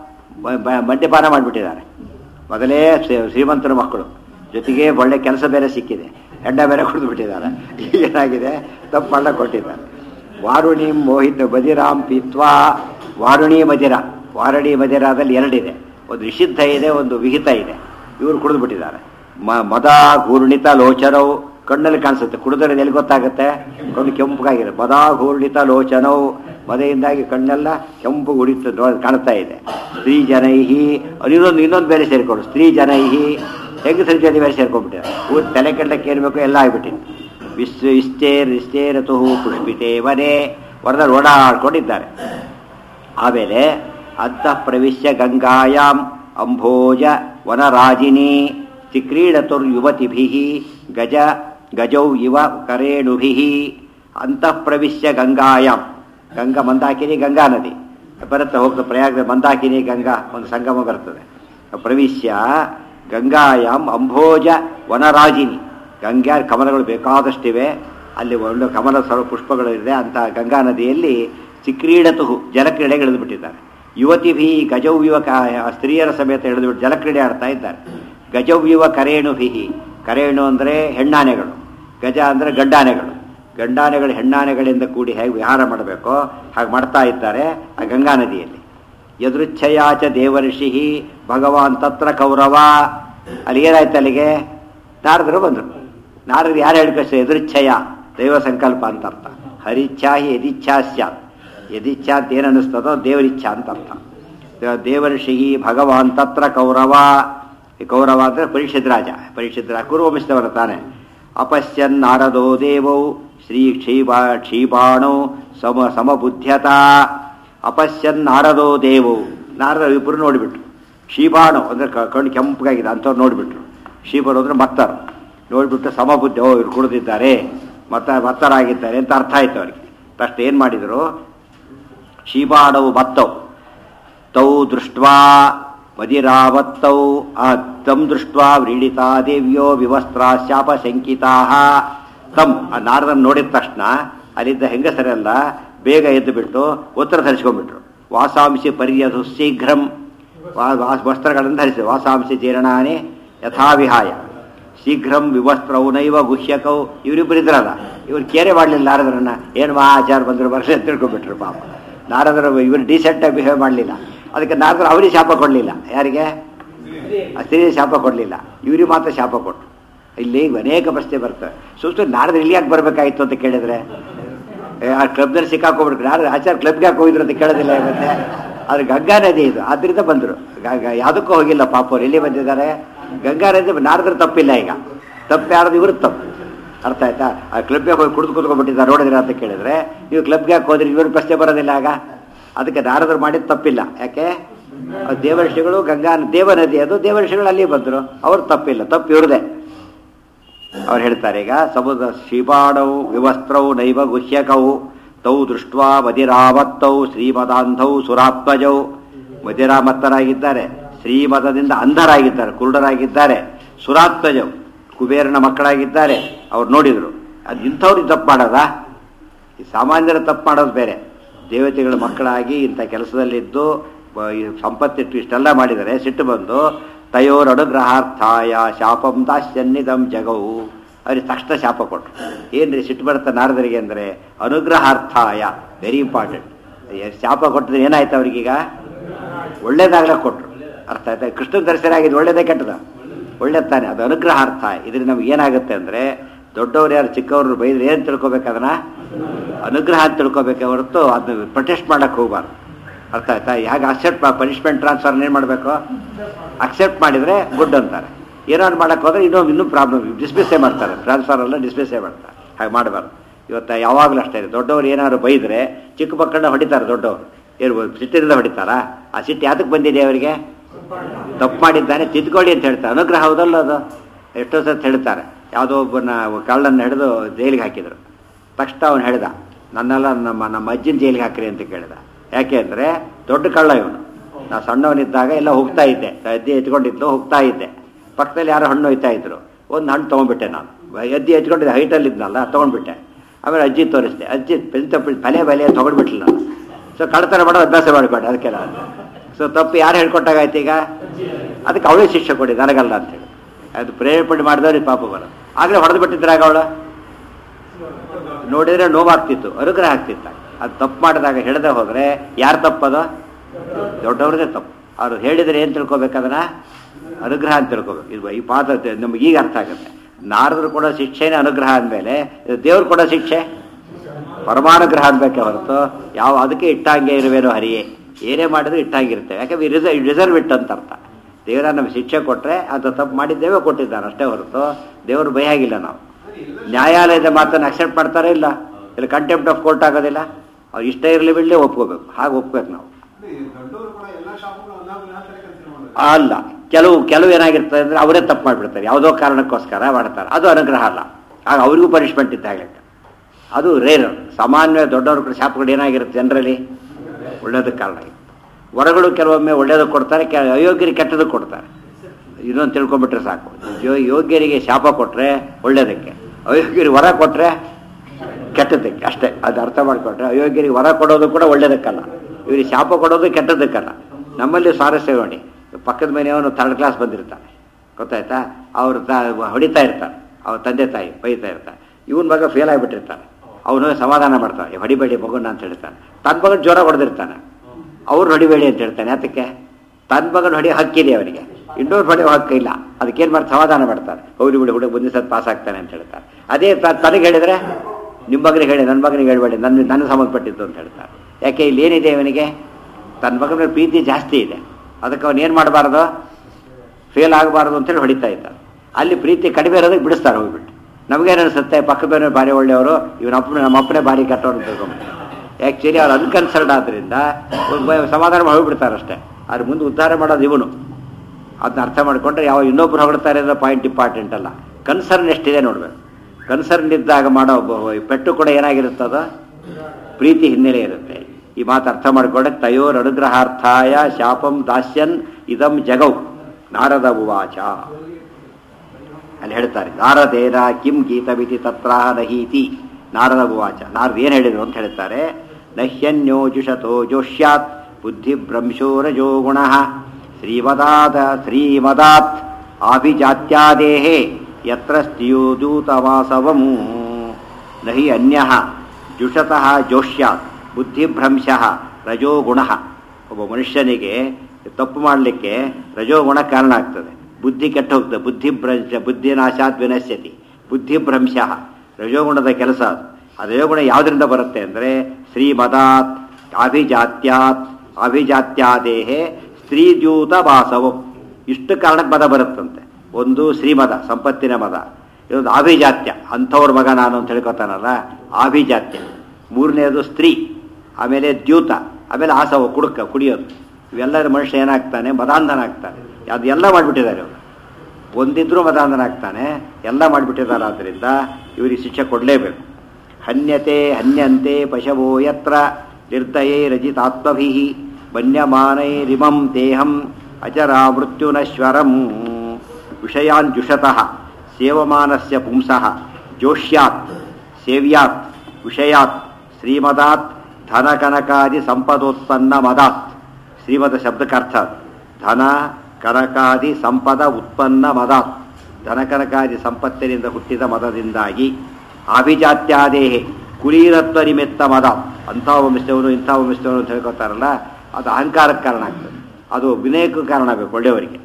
ಮದ್ಯಪಾನ ಮಾಡಿಬಿಟ್ಟಿದ್ದಾರೆ. ಮೊದಲೇ ಶ್ರೀಮಂತರ ಮಕ್ಕಳು, ಜೊತೆಗೆ ಒಳ್ಳೆ ಕೆಲಸ ಬೇರೆ ಸಿಕ್ಕಿದೆ, ಹೆಂಡ ಬೇರೆ ಕುಡಿದು ಬಿಟ್ಟಿದ್ದಾರೆ. ಏನಾಗಿದೆ? ತಪ್ಪು ಮಳ್ಳ ಕೊಟ್ಟಿದ್ದಾರೆ. ವಾರುಣಿ ಮೋಹಿತ ಮದಿರಾಂ ಪೀತ್ವಾ. ವಾರುಣಿ ಮದಿರ, ವಾರಣಿ ಮದಿರಾದಲ್ಲಿ ಎರಡಿದೆ, ಒಂದು ನಿಷಿದ್ಧ ಇದೆ, ಒಂದು ವಿಹಿತ ಇದೆ. ಇವರು ಕುಡಿದು ಬಿಟ್ಟಿದ್ದಾರೆ. ಮದ ಘೂರ್ಣಿತ ಲೋಚನವು, ಕಣ್ಣಲ್ಲಿ ಕಾಣಿಸುತ್ತೆ. ಕುಡಿದ್ರೆ ಎಲ್ಲಿ ಗೊತ್ತಾಗುತ್ತೆ? ಕಣ್ಣು ಕೆಂಪಗಾಗಿದೆ. ಮದ ಘೂರ್ಣಿತ ಲೋಚನವು, ಮದೆಯಿಂದಾಗಿ ಕಣ್ಣೆಲ್ಲ ಕೆಂಪು ಗುಡಿತು ಕಾಣ್ತಾ ಇದೆ. ಸ್ತ್ರೀ ಜನೈಹಿ, ಇನ್ನೊಂದು ಬೇರೆ ಸೇರಿಕೊಂಡು ಸ್ತ್ರೀ ಜನೈಹಿ ಹೆಂಗಸರ ಜೊತೆ ಬೇರೆ ಸೇರ್ಕೊಂಡ್ಬಿಟ್ಟಿದ್ದಾರೆ. ಊರು ತಲೆ ಕೆಡ್ಲಕ್ಕೆ ಏನ್ಬೇಕು ಎಲ್ಲ ಆಗಿಬಿಟ್ಟಿದೆ. ವಿಸ್ತೇರತು ಪುಷ್ಪಿತೆ ವನೆ ವರದಲ್ಲಿ ಓಡಾಡ್ಕೊಂಡಿದ್ದಾರೆ. ಆಮೇಲೆ ಅಂತಃ ಪ್ರವಿಶ್ಯ ಗಂಗಾಯಾಮ್ ಅಂಭೋಜ ವನರಾಜಿನಿ ಚಿಕ್ರೀಡತುರ್ಯುವತಿಭಿಃ ಗಜೌ ಇವ ಕರೇಣುಭಿಃ. ಅಂತಃ ಪ್ರವಿಶ್ಯ ಗಂಗಾಯಾಮ್, ಗಂಗಾ ಮಂದಾಕಿನಿ ಗಂಗಾ ನದಿ ಬರುತ್ತೆ, ಹೋಗ್ತದೆ ಪ್ರಯಾಗದ ಮಂದಾಕಿನಿ ಗಂಗಾ ಒಂದು ಸಂಗಮ ಬರ್ತದೆ. ಪ್ರವಿಶ್ಯ ಗಂಗಾಯಾಮ್ ಅಂಭೋಜ ವನರಾಜಿನಿ, ಗಂಗಾ ಕಮಲಗಳು ಬೇಕಾದಷ್ಟಿವೆ, ಅಲ್ಲಿ ಒಳ್ಳೆ ಕಮಲ ಸರ್ವ ಪುಷ್ಪಗಳಿದೆ. ಅಂತ ಗಂಗಾ ನದಿಯಲ್ಲಿ ಚಿಕ್ರೀಡತು ಜಲಕ್ರೀಡೆಗೆ ಇಳಿದುಬಿಟ್ಟಿದ್ದಾರೆ. ಯುವತಿಭಿ ಗಜೌ ಯುವ ಸ್ತ್ರೀಯರ ಸಮೇತ ಇಳಿದುಬಿಟ್ಟು ಜಲಕ್ರೀಡೆ ಆಡ್ತಾ ಇದ್ದಾರೆ. ಗಜೌ ಯುವ ಕರೇಣುಭಿಹಿ, ಕರೇಣು ಅಂದರೆ ಹೆಣ್ಣಾನೆಗಳು, ಗಜ ಅಂದರೆ ಗಂಡಾನೆಗಳು. ಗಂಡಾನೆಗಳು ಹೆಣ್ಣಾನೆಗಳಿಂದ ಕೂಡಿ ಹೇಗೆ ವಿಹಾರ ಮಾಡಬೇಕೋ ಹಾಗೆ ಮಾಡ್ತಾ ಇದ್ದಾರೆ ಆ ಗಂಗಾ ನದಿಯಲ್ಲಿ. ಯದೃಚ್ಛಯಾಚ ದೇವರ್ಷಿ ಭಗವಾನ್ ತತ್ರ ಕೌರವ. ಅಲ್ಲಿ ಏನಾಯ್ತು, ಅಲ್ಲಿಗೆ ನಾರದರು ಬಂದರು. ನಾರದ್ರು ಯಾರು ಹೇಳ್ಕಷ್ಟ ಎದುರಿಚ್ಛಯ ದೈವ ಸಂಕಲ್ಪ ಅಂತ ಅರ್ಥ. ಹರಿಚ್ಛಾ ಹಿ ಯದಿಚ್ಛಾ ಸ್ಯಾತ್, ಯದಿಚ್ಛಾ ಅಂತ ಏನು ಅನ್ನಿಸ್ತದೋ ದೇವರಿಚ್ಛಾ ಅಂತ ಅರ್ಥ. ದೇವರ್ಷಿ ಭಗವಾನ್ ತತ್ರ ಕೌರವ. ಕೌರವ ಅಂದರೆ ಪರೀಕ್ಷಿತ್ ರಾಜ, ಪರೀಕ್ಷಿತ್ ರಾಜ ಕುರುವಂಶದವರ ತಾನೆ. ಅಪಶ್ಯನ್ ನಾರದೋ ದೇವೌ ಶ್ರೀ ಕ್ಷೀಬಾಣೌ ಸಮಬುದ್ಧ್ಯತ. ಅಪಶ್ಯನ್ ನಾರದೋ ದೇವೌ, ನಾರದ ಇಬ್ಬರು ನೋಡಿಬಿಟ್ರು. ಕ್ಷೀಬಾಣು ಅಂದರೆ ಕಣ್ಣು ಕೆಂಪಗಾಗಿದೆ ಅಂಥವ್ರು ನೋಡಿಬಿಟ್ರು. ಕ್ಷೀಬರು ಅಂದರೆ ಮತ್ತರು ನೋಡಿಬಿಟ್ಟು ಸಮಬುದ್ಧಿ, ಇವ್ರು ಕುಡಿದಿದ್ದಾರೆ ಮತ್ತರಾಗಿದ್ದಾರೆ ಅಂತ ಅರ್ಥ ಆಯ್ತು ಅವರಿಗೆ. ಫಸ್ಟ್ ಏನು ಮಾಡಿದರು, ಕ್ಷೀಬಾಣವು ಮತ್ತವು ತೌ ದೃಷ್ಟ್ವಾ ಮದಿರಾವತ್ತೌ ತಂ ದೃಷ್ಟ್ವಾ ವ್ರೀಡಿತಾ ದೇವ್ಯೋ ವಿವಸ್ತ್ರಾ ಶಾಪ ಶಂಕಿತಾ. ತಮ್ ಆ ನಾರದನ್ನು ನೋಡಿದ ತಕ್ಷಣ ಅಲ್ಲಿದ್ದ ಹೆಂಗಸರೆಲ್ಲ ಬೇಗ ಎದ್ದು ಬಿಟ್ಟು ಉತ್ತರ ಧರಿಸ್ಕೊಂಡ್ಬಿಟ್ರು. ವಾಸಾಂಶಿ ಪರ್ಯದು ಶೀಘ್ರಂ, ವಸ್ತ್ರಗಳನ್ನು ಧರಿಸಿ ವಾಸಾಂಶಿ ಜೀರ್ಣಾನೇ ಯಥಾವಿಹಾಯ ಶೀಘ್ರಂ ವಿವಸ್ತ್ರೌನೈವ ಗುಹ್ಯಕೌ. ಇವರಿಬ್ಬರಿದ್ರಲ್ಲ, ಇವ್ರು ಕೇರೆ ಮಾಡಲಿಲ್ಲ ನಾರದರನ್ನ. ಏನು ಆಚಾರ ಬಂದರು ವರ್ಷ ತಿಳ್ಕೊಂಡ್ಬಿಟ್ರು ಪಾಪ. ನಾರದರು ಇವರು ಡೀಸೆಂಟಾಗಿ ಬಿಹೇವ್ ಮಾಡಲಿಲ್ಲ. ಅದಕ್ಕೆ ನಾರದರು ಅವರಿಗೆ ಶಾಪ ಕೊಡಲಿಲ್ಲ. ಯಾರಿಗೆ? ಆ ಸ್ತ್ರೀಗೆ ಶಾಪ ಕೊಡಲಿಲ್ಲ, ಇವ್ರಿಗೆ ಮಾತ್ರ ಶಾಪ ಕೊಟ್ಟರು. ಇಲ್ಲಿ ಅನೇಕ ಪ್ರಶ್ನೆ ಬರ್ತವೆ. ಸುಮ್ಮನೆ ನಾರದ್ರು ಇಲ್ಲಿ ಯಾಕೆ ಬರಬೇಕಾಗಿತ್ತು ಅಂತ ಕೇಳಿದರೆ, ಆ ಕ್ಲಬ್ನಲ್ಲಿ ಸಿಕ್ಕಾಕೊಂಡ್ಬಿಟ್ರು. ನಾರದ್ರು ಆಚಾರ ಕ್ಲಬ್ಗೆ ಯಾಕೆ ಹೋಗಿದ್ರು ಅಂತ ಕೇಳೋದಿಲ್ಲ ಇವತ್ತೆ. ಆದರೆ ಗಂಗಾ ನದಿ ಇದು, ಆದ್ದರಿಂದ ಬಂದರು. ಯಾವುದಕ್ಕೂ ಹೋಗಿಲ್ಲ ಪಾಪ ಅವ್ರು. ಎಲ್ಲಿ ಬಂದಿದ್ದಾರೆ? ಗಂಗಾ ನದಿ. ನಾರದ್ರು ತಪ್ಪಿಲ್ಲ. ಈಗ ತಪ್ಪು ಯಾರ್ದು? ಇವ್ರದ್ದು ತಪ್ಪು. ಅರ್ಥ ಆಯ್ತಾ? ಆ ಕ್ಲಬ್ಗೆ ಹೋಗಿ ಕುಡಿದು ಕೂತ್ಕೊಂಡ್ಬಿಟ್ಟಿದ್ದಾರೆ ನೋಡಿದ್ರೆ ಅಂತ ಕೇಳಿದ್ರೆ, ನೀವು ಕ್ಲಬ್ಗೆ ಯಾಕೆ ಹೋದ್ರಿ? ಇವ್ರ ಪ್ರಶ್ನೆ ಬರೋದಿಲ್ಲ ಆಗ. ಅದಕ್ಕೆ ನಾರದರು ಮಾಡಿದ್ದು ತಪ್ಪಿಲ್ಲ. ಯಾಕೆ? ದೇವರ್ಷಿಗಳು ಗಂಗಾ ದೇವ ನದಿ ಅದು, ದೇವರ್ಷಿಗಳು ಅಲ್ಲಿ ಬಂದರು, ಅವ್ರು ತಪ್ಪಿಲ್ಲ, ತಪ್ಪು ಇವ್ರದೇ. ಅವ್ರು ಹೇಳ್ತಾರೆ ಈಗ ಸಮುದ್ರ ಶಿಬಾಣೌ ವಿವಸ್ತ್ರೌ ನೈವ ಗುಹ್ಯಕೌ ತೌ ದೃಷ್ಟ್ವಾ ಮದಿರಾವತ್ತೌ ಶ್ರೀಮದಾಂಧೌ ಸುರಾತ್ಮಜೌ. ಮದಿರಾಮತ್ತರಾಗಿದ್ದಾರೆ, ಶ್ರೀಮತದಿಂದ ಅಂಧರಾಗಿದ್ದಾರೆ, ಕುರುಡರಾಗಿದ್ದಾರೆ. ಸುರಾತ್ಮಜೌ ಕುಬೇರನ ಮಕ್ಕಳಾಗಿದ್ದಾರೆ. ಅವ್ರು ನೋಡಿದರು. ಅದು ಇಂಥವ್ರಿಗೆ ತಪ್ಪು ಮಾಡೋದಾ? ಈ ಸಾಮಾನ್ಯರ ತಪ್ಪು ಮಾಡೋದು ಬೇರೆ. ದೇವತೆಗಳ ಮಕ್ಕಳಾಗಿ ಇಂಥ ಕೆಲಸದಲ್ಲಿದ್ದು ಸಂಪತ್ತಿಟ್ಟು ಇಷ್ಟೆಲ್ಲ ಮಾಡಿದರೆ ಸಿಟ್ಟು ಬಂದು ತಯೋರ್ ಅನುಗ್ರಹಾರ್ಥಾಯ ಶಾಪಂ ದಾಸ್ಯನ್ನಿದಂ ಜಗವು. ಅವ್ರಿಗೆ ತಕ್ಷಣ ಶಾಪ ಕೊಟ್ಟರು. ಏನ್ರಿ ಸಿಟ್ಟು ಬರುತ್ತೆ ನಾರದರಿಗೆ ಅಂದರೆ ಅನುಗ್ರಹಾರ್ಥಾಯ, ವೆರಿ ಇಂಪಾರ್ಟೆಂಟ್. ಶಾಪ ಕೊಟ್ಟಿದ್ರೆ ಏನಾಯ್ತು ಅವ್ರಿಗೀಗ? ಒಳ್ಳೇದಾಗ್ಲಕ್ಕೆ ಕೊಟ್ಟರು. ಅರ್ಥ ಆಯ್ತಾ? ಕೃಷ್ಣನ ದರ್ಶನ ಆಗಿದ್ದು ಒಳ್ಳೇದೇ ಕೆಟ್ಟದ? ಒಳ್ಳೇದು ತಾನೆ. ಅದು ಅನುಗ್ರಹಾರ್ಥ. ಇದರಿಂದ ನಮ್ಗೆ ಏನಾಗುತ್ತೆ ಅಂದರೆ, ದೊಡ್ಡವ್ರು ಯಾರು ಚಿಕ್ಕವ್ರು ಬೈದ್ರೆ ಏನು ತಿಳ್ಕೊಬೇಕು? ಅದನ್ನು ಅನುಗ್ರಹ ಅಂತ ತಿಳ್ಕೊಬೇಕೆ ಹೊರತು ಅದನ್ನ ಪ್ರೊಟೆಸ್ಟ್ ಮಾಡೋಕ್ಕೆ ಹೋಗ್ಬಾರ್ದು. ಅರ್ಥ ಆಯ್ತಾ? ಹೇಗೆ ಅಕ್ಸೆಪ್ಟ್ ಪನಿಷ್ಮೆಂಟ್ ಟ್ರಾನ್ಸ್ಫರ್ ಏನು ಮಾಡಬೇಕು? ಅಕ್ಸೆಪ್ಟ್ ಮಾಡಿದರೆ ಗುಡ್ ಅಂತಾರೆ. ಏನಾದ್ರು ಮಾಡೋಕ್ಕೆ ಹೋದರೆ ಇನ್ನೂ ಪ್ರಾಬ್ಲಮ್, ಡಿಸ್ಮಿಸ್ಸೇ ಮಾಡ್ತಾರೆ. ಟ್ರಾನ್ಸ್ಫರ್ ಅಲ್ಲ, ಡಿಸ್ಮಿಸ್ಸೇ ಮಾಡ್ತಾರೆ. ಹಾಗೆ ಮಾಡಬಾರ್ದು. ಇವತ್ತು ಯಾವಾಗಲೂ ಅಷ್ಟೇ, ದೊಡ್ಡವ್ರು ಏನಾದ್ರು ಬೈದರೆ ಚಿಕ್ಕ ಮಕ್ಕಳನ್ನ ಹೊಡಿತಾರೆ. ದೊಡ್ಡವರು ಏನು ಸಿಟ್ಟಿನಿಂದ ಹೊಡಿತಾರಾ? ಆ ಸಿಟ್ಟು ಯಾತಕ್ಕೆ ಬಂದಿದೆ ಅವರಿಗೆ? ತಪ್ಪು ಮಾಡಿದ್ದಾನೆ, ತಿದ್ಕೊಳ್ಳಿ ಅಂತ ಹೇಳ್ತಾರೆ. ಅನುಗ್ರಹ ಹೌದಲ್ಲ ಅದು? ಎಷ್ಟೋ ಸತ್ತು ಹೇಳ್ತಾರೆ. ಯಾವುದೋ ಒಬ್ಬನ ಕಳ್ಳನ್ನು ಹಿಡಿದು ಜೈಲಿಗೆ ಹಾಕಿದರು. ತಕ್ಷಣ ಅವನು ಹೇಳ್ದ, ನನ್ನೆಲ್ಲ ನಮ್ಮ ಅಜ್ಜಿನ ಜೈಲಿಗೆ ಹಾಕ್ರಿ ಅಂತ ಕೇಳಿದ. ಯಾಕೆ ಅಂದರೆ ದೊಡ್ಡ ಕಳ್ಳ ಇವನು. ನಾ ಸಣ್ಣವನಿದ್ದಾಗ ಎಲ್ಲ ಹೋಗ್ತಾ ಇದ್ದೆ, ಎದ್ದಿ ಎತ್ಕೊಂಡಿದ್ದು ಹೋಗ್ತಾ ಇದ್ದೆ. ಪಕ್ಕದಲ್ಲಿ ಯಾರೋ ಹಣ್ಣು ಒಯ್ತಾ ಇದ್ರು. ಒಂದು ಹಣ್ಣು ತೊಗೊಂಡ್ಬಿಟ್ಟೆ ನಾನು. ಎದ್ದಿ ಎತ್ಕೊಂಡಿದ್ದೆ, ಹೈಟಲ್ಲಿದ್ನಲ್ಲ, ತೊಗೊಂಡ್ಬಿಟ್ಟೆ. ಆಮೇಲೆ ಅಜ್ಜಿ ತೋರಿಸ್ದೆ. ಅಜ್ಜಿ ಬಲೆ ತೊಗೊಂಡ್ಬಿಟ್ಲಿಲ್ಲ ನಾನು. ಸೊ ಕಳ್ಳತನ ಮಾಡೋ ಅಭ್ಯಾಸ ಮಾಡಿಕೊಂಡೆ ಅದಕ್ಕೆಲ್ಲ. ಸೊ ತಪ್ಪು ಯಾರು ಹೇಳ್ಕೊಟ್ಟಾಗಾಯ್ತು ಈಗ? ಅದಕ್ಕೆ ಅವಳೇ ಶಿಕ್ಷೆ ಕೊಡಿ, ನನಗಲ್ಲ ಅಂತೇಳಿ. ಅದು ಪ್ರೇರೇಪಣೆ ಮಾಡಿದವ್ರಿಗೆ ಪಾಪ ಬರೋದು. ಆಗಲೇ ಹೊಡೆದು ಬಿಟ್ಟಿದ್ರಾಗ ಅವಳು ನೋಡಿದರೆ ನೋವಾಗ್ತಿತ್ತು, ಅನುಗ್ರಹ ಆಗ್ತಿತ್ತ. ಅದು ತಪ್ಪು ಮಾಡಿದಾಗ ಹೇಳದೆ ಹೋದರೆ ಯಾರು ತಪ್ಪದು? ದೊಡ್ಡವ್ರದೇ ತಪ್ಪು. ಅವರು ಹೇಳಿದರೆ ಏನು ತಿಳ್ಕೊಬೇಕದನ್ನ? ಅನುಗ್ರಹ ಅಂತ ತಿಳ್ಕೊಬೇಕು. ಇದು ಈ ಪಾದ ನಮ್ಗೆ ಈಗ ಅರ್ಥ ಆಗುತ್ತೆ. ನಾರದರು ಕೊಡೋ ಶಿಕ್ಷೆನೇ ಅನುಗ್ರಹ ಅಂದಮೇಲೆ ದೇವ್ರು ಕೊಡೋ ಶಿಕ್ಷೆ ಪರಮಾನುಗ್ರಹ ಅನ್ಬೇಕೆ ಹೊರತು ಅದಕ್ಕೆ ಇಟ್ಟಾಂಗೆ ಇರುವೇನೋ ಹರಿಯೇ. ಏನೇ ಮಾಡಿದ್ರು ಇಟ್ಟಾಗಿರ್ತೇವೆ. ಯಾಕೆ ರಿಸರ್ವ್ ಇಟ್ ಅಂತ ಅರ್ಥ. ದೇವರ ನಮಗೆ ಶಿಕ್ಷೆ ಕೊಟ್ಟರೆ ಅದು ತಪ್ಪು ಮಾಡಿದ್ದೇವೆ ಕೊಟ್ಟಿದ್ದಾನೆ ಅಷ್ಟೇ ಹೊರತು ದೇವರು ಭಯ ಆಗಿಲ್ಲ. ನಾವು ನ್ಯಾಯಾಲಯದ ಮಾತನ್ನು ಅಕ್ಸೆಪ್ಟ್ ಮಾಡ್ತಾರೋ ಇಲ್ಲ, ಇಲ್ಲಿ ಕಂಟೆಂಪ್ಟ್ ಆಫ್ ಕೋರ್ಟ್ ಆಗೋದಿಲ್ಲ. ಅವ್ರು ಇಷ್ಟ ಇರಲಿ ಬಿಡಲಿ ಒಪ್ಕೋಬೇಕು, ಹಾಗೆ ಒಪ್ಬೇಕು ನಾವು. ಅಲ್ಲ, ಕೆಲವು ಏನಾಗಿರ್ತದೆ ಅಂದರೆ ಅವರೇ ತಪ್ಪು ಮಾಡಿಬಿಡ್ತಾರೆ, ಯಾವುದೋ ಕಾರಣಕ್ಕೋಸ್ಕರ ಮಾಡ್ತಾರೆ, ಅದು ಅನುಗ್ರಹ ಅಲ್ಲ. ಆಗ ಅವರಿಗೂ ಪನಿಷ್ಮೆಂಟ್ ಇದ್ದಾಗಲೇ ಅದು ರೇರ್. ಸಾಮಾನ್ಯ ದೊಡ್ಡವ್ರ ಕಡೆ ಶಾಪಗಳು ಏನಾಗಿರುತ್ತೆ ಜನರಲಿ ಒಳ್ಳೇದಕ್ಕೆ ಕಾರಣ. ಹೊರಗಳು ಕೆಲವೊಮ್ಮೆ ಒಳ್ಳೇದಕ್ಕೆ ಕೊಡ್ತಾರೆ, ಅಯೋಗ್ಯರಿಗೆ ಕೆಟ್ಟದಕ್ಕೆ ಕೊಡ್ತಾರೆ. ಇದೊಂದು ತಿಳ್ಕೊಂಬಿಟ್ರೆ ಸಾಕು. ಯೋಗ್ಯರಿಗೆ ಶಾಪ ಕೊಟ್ಟರೆ ಒಳ್ಳೇದಕ್ಕೆ, ಅಯೋಗ್ಯರಿಗೆ ವರ ಕೊಟ್ಟರೆ ಕೆಟ್ಟದಕ್ಕೆ ಅಷ್ಟೇ. ಅದು ಅರ್ಥ ಮಾಡಿಕೊಟ್ರೆ ಅಯೋಗ್ಯರಿಗೆ ವರ ಕೊಡೋದು ಕೂಡ ಒಳ್ಳೇದಕ್ಕಲ್ಲ, ಇವರಿಗೆ ಶಾಪ ಕೊಡೋದು ಕೆಟ್ಟದಕ್ಕಲ್ಲ. ನಮ್ಮಲ್ಲಿ ಸ್ವಾರಸ್ಯ ನೋಡಿ, ಪಕ್ಕದ ಮನೆಯವನು 3rd ಕ್ಲಾಸ್ ಬಂದಿರ್ತಾನೆ, ಗೊತ್ತಾಯ್ತಾ, ಅವ್ರು ಹೊಡಿತಾ ಇರ್ತಾರೆ, ಅವ್ರ ತಂದೆ ತಾಯಿ ಬೈತಾ ಇರ್ತಾರೆ. ಇವನ ಮಗ ಫೇಲ್ ಆಗಿಬಿಟ್ಟಿರ್ತಾನೆ, ಅವನು ಸಮಾಧಾನ ಮಾಡ್ತಾನೆ, ಹೊಡಿಬೇಡಿ ಮಗುನ ಅಂತ ಹೇಳ್ತಾನೆ. ತನ್ನ ಮಗನ ಜ್ವರ ಹೊಡೆದಿರ್ತಾನೆ, ಅವ್ರು ಹೊಡಿಬೇಡಿ ಅಂತ ಹೇಳ್ತಾನೆ. ಅದಕ್ಕೆ ತನ್ನ ಮಗನ ಹೊಡೆಯೋ ಹಕ್ಕಿದೆ ಅವನಿಗೆ, ಇನ್ನೊಂದು ಹೊಡೆಯೋ ಹಕ್ಕು ಇಲ್ಲ. ಅದಕ್ಕೇನು ಮಾಡಿ ಸಮಾಧಾನ ಮಾಡ್ತಾರೆ, ಹೌದು ಬಿಡಿ ಹುಡುಗ ಮುಂದಿನ ಸತ್ ಪಾಸ್ ಆಗ್ತಾನೆ ಅಂತ ಹೇಳ್ತಾರೆ. ಅದೇ ತನಗೆ ಹೇಳಿದರೆ ನಿಮ್ಮ ಮಗನಿಗೆ ಹೇಳಿ, ನನ್ನ ಮಗನಿಗೆ ಹೇಳ್ಬೇಡಿ, ನನಗೆ ಸಂಬಂಧಪಟ್ಟಿದ್ದು ಅಂತ ಹೇಳ್ತಾರೆ. ಯಾಕೆ ಇಲ್ಲಿ ಏನಿದೆ ಅವನಿಗೆ, ತನ್ನ ಮಗನ ಮೇಲೆ ಪ್ರೀತಿ ಜಾಸ್ತಿ ಇದೆ, ಅದಕ್ಕೆ ಅವನು ಏನು ಮಾಡಬಾರ್ದು, ಫೇಲ್ ಆಗಬಾರ್ದು ಅಂತೇಳಿ ಹೊಡಿತಾ ಇದ್ದಾರೆ. ಅಲ್ಲಿ ಪ್ರೀತಿ ಕಡಿಮೆ ಇರೋದಕ್ಕೆ ಬಿಡಿಸ್ತಾರೆ ಹೋಗ್ಬಿಟ್ಟು. ನಮಗೇನು ಅನಿಸುತ್ತೆ, ಪಕ್ಕದವರೇ ಭಾರಿ ಒಳ್ಳೆಯವರು, ನಮ್ಮ ಅಪ್ಪನೇ ಭಾರಿ ಕೆಟ್ಟವರು ಅಂತ ತಿಳ್ಕೊಂಡ್ಬಿಟ್ಟು. ಆ್ಯಕ್ಚುಲಿ ಅವ್ರು ಅನ್ಕನ್ಸರ್ಡ್ ಆದ್ದರಿಂದ ಸಮಾಧಾನ ಹೋಗ್ಬಿಡ್ತಾರೆ ಅಷ್ಟೇ. ಅದ್ರ ಮುಂದೆ ಉದ್ಧಾರ ಮಾಡೋದು ಇವನು. ಅದನ್ನ ಅರ್ಥ ಮಾಡಿಕೊಂಡ್ರೆ ಯಾವ ಇನ್ನೊಬ್ರು ಹೊಗಳ್ತಾರೆ ಅಂದರೆ ಪಾಯಿಂಟ್ ಇಂಪಾರ್ಟೆಂಟ್ ಅಲ್ಲ, ಕನ್ಸರ್ನ್ ಎಷ್ಟಿದೆ ನೋಡ್ಬೇಕು. ಕನ್ಸರ್ನ್ ಇದ್ದಾಗ ಮಾಡೋ ಪೆಟ್ಟು ಕೂಡ ಏನಾಗಿರುತ್ತದ, ಪ್ರೀತಿ ಹಿನ್ನೆಲೆ ಇರುತ್ತೆ. ಈ ಮಾತು ಅರ್ಥ ಮಾಡಿಕೊಂಡ್ರೆ ತಯೋರ್ ಅನುಗ್ರಹಾರ್ಥಾಯ ಶಾಪಂ ದಾಸ್ಯನ್ ಇದಂ ಜಗೌ ನಾರದ ಉವಾಚ. ಅಲ್ಲಿ ಹೇಳ್ತಾರೆ, ನಾರದೇನ ಕಿಂ ಗೀತಮಿತಿ ತತ್ರಾಹ ನಹೀತಿ. ನಾರದ ಉವಾಚ, ನಾರದ ಏನು ಹೇಳಿದ್ರು ಅಂತ ಹೇಳ್ತಾರೆ. ನಹ್ಯನ್ಯೋಜುಷತೋ ಜೋಷ್ಯಾತ್ ಬುದ್ಧಿಭ್ರಂಶೋ ರಜೋ ಗುಣಃ ಶ್ರೀಮದಾತ್ ಆಭಿಜಾತ್ಯಾದೇಹೇ ಯತ್ರ ಸ್ತ್ರೀಯೋದೂತವಾಸವಂ ನಹಿ ಅನ್ಯಃ ಜುಷತಃ ಜೋಷ್ಯಾತ್ ಬುದ್ಧಿಭ್ರಂಶಃ ರಜೋಗುಣಃ. ಒಬ್ಬ ಮನುಷ್ಯನಿಗೆ ತಪ್ಪು ಮಾಡಲಿಕ್ಕೆ ರಜೋಗುಣ ಕಾರಣ ಆಗ್ತದೆ, ಬುದ್ಧಿ ಕೆಟ್ಟು ಹೋಗ್ತದೆ. ಬುದ್ಧಿನಾಶಾತ್ ವಿನಶ್ಯತಿ, ಬುದ್ಧಿಭ್ರಂಶಃ ರಜೋಗುಣದ ಕೆಲಸ ಅದು. ಆ ರಜೋಗುಣ ಯಾವುದರಿಂದ ಬರುತ್ತೆ ಅಂದರೆ ಶ್ರೀಮದಾತ್ ಅಭಿಜಾತ್ಯಾದೇಹೇ ಸ್ತ್ರೀದ್ಯೂತ ವಾಸವಂ. ಇಷ್ಟು ಕಾರಣಕ್ಕೆ ಮದ ಬರುತ್ತಂತೆ. ಒಂದು ಶ್ರೀಮದ, ಸಂಪತ್ತಿನ ಮದ. ಇದೊಂದು ಅಭಿಜಾತ್ಯ, ಅಂಥವ್ರ ಮಗ ನಾನು ಅಂತ ಹೇಳ್ಕೊತಾನಲ್ಲ, ಅಭಿಜಾತ್ಯ. ಮೂರನೇದು ಸ್ತ್ರೀ, ಆಮೇಲೆ ದ್ಯೂತ, ಆಮೇಲೆ ಆಸವ, ಕುಡಿಯೋದು. ಇವೆಲ್ಲರ ಮನುಷ್ಯ ಏನಾಗ್ತಾನೆ, ಮದಾಂಧನಾಗ್ತಾನೆ. ಅದೆಲ್ಲ ಮಾಡಿಬಿಟ್ಟಿದ್ದಾರೆ ಅವರು. ಒಂದಿದ್ರೂ ಮದಾಂಧನಾಗ್ತಾನೆ, ಎಲ್ಲ ಮಾಡಿಬಿಟ್ಟಿದ್ದಾರೆ. ಆದ್ದರಿಂದ ಇವರಿಗೆ ಶಿಕ್ಷೆ ಕೊಡಲೇಬೇಕು. ಹನ್ಯಂತೆ ಪಶವೋ ಯತ್ರ ನಿರ್ದಯೇ ರಜಿತಾತ್ಮಭಿ ವನ್ಯಮಾನೈರಿಮಂ ದೇಹಂ ಅಜರಾ ಮೃತ್ಯುನಶ್ವರಂ ವಿಷಯಾನ್ಜುಷತಃ ಸೇವಮಾನಸ್ಯ ಪುಂಸಃ ಜೋಷ್ಯಾತ್ ಸೇವ್ಯಾತ್ ವಿಷಯಾತ್ ಶ್ರೀಮದಾತ್ ಧನಕನಕಾದಿ ಸಂಪದೋತ್ಪನ್ನ ಮದಾತ್. ಶ್ರೀಮದ ಶಬ್ದಕ್ಕರ್ಥ ಧನ ಕನಕಾದಿ ಸಂಪದ ಉತ್ಪನ್ನ ಮದಾತ್, ಧನಕನಕಾದಿ ಸಂಪತ್ತಿನಿಂದ ಹುಟ್ಟಿದ ಮದದಿಂದಾಗಿ. ಅಭಿಜಾತ್ಯಾದೇಹೆ ಕುಲೀರತ್ವ ನಿಮಿತ್ತ ಮದಾತ್, ಅಂಥ ವಂಶದವನು ಇಂಥ ವಂಶದವನು ಅಂತ ಹೇಳ್ಕೊತಾರಲ್ಲ, ಅದು ಅಹಂಕಾರಕ್ಕೆ ಕಾರಣ ಆಗ್ತದೆ. ಅದು ವಿನಯಕ್ಕೂ ಕಾರಣ ಆಗಬೇಕು ಒಳ್ಳೆಯವರಿಗೆ.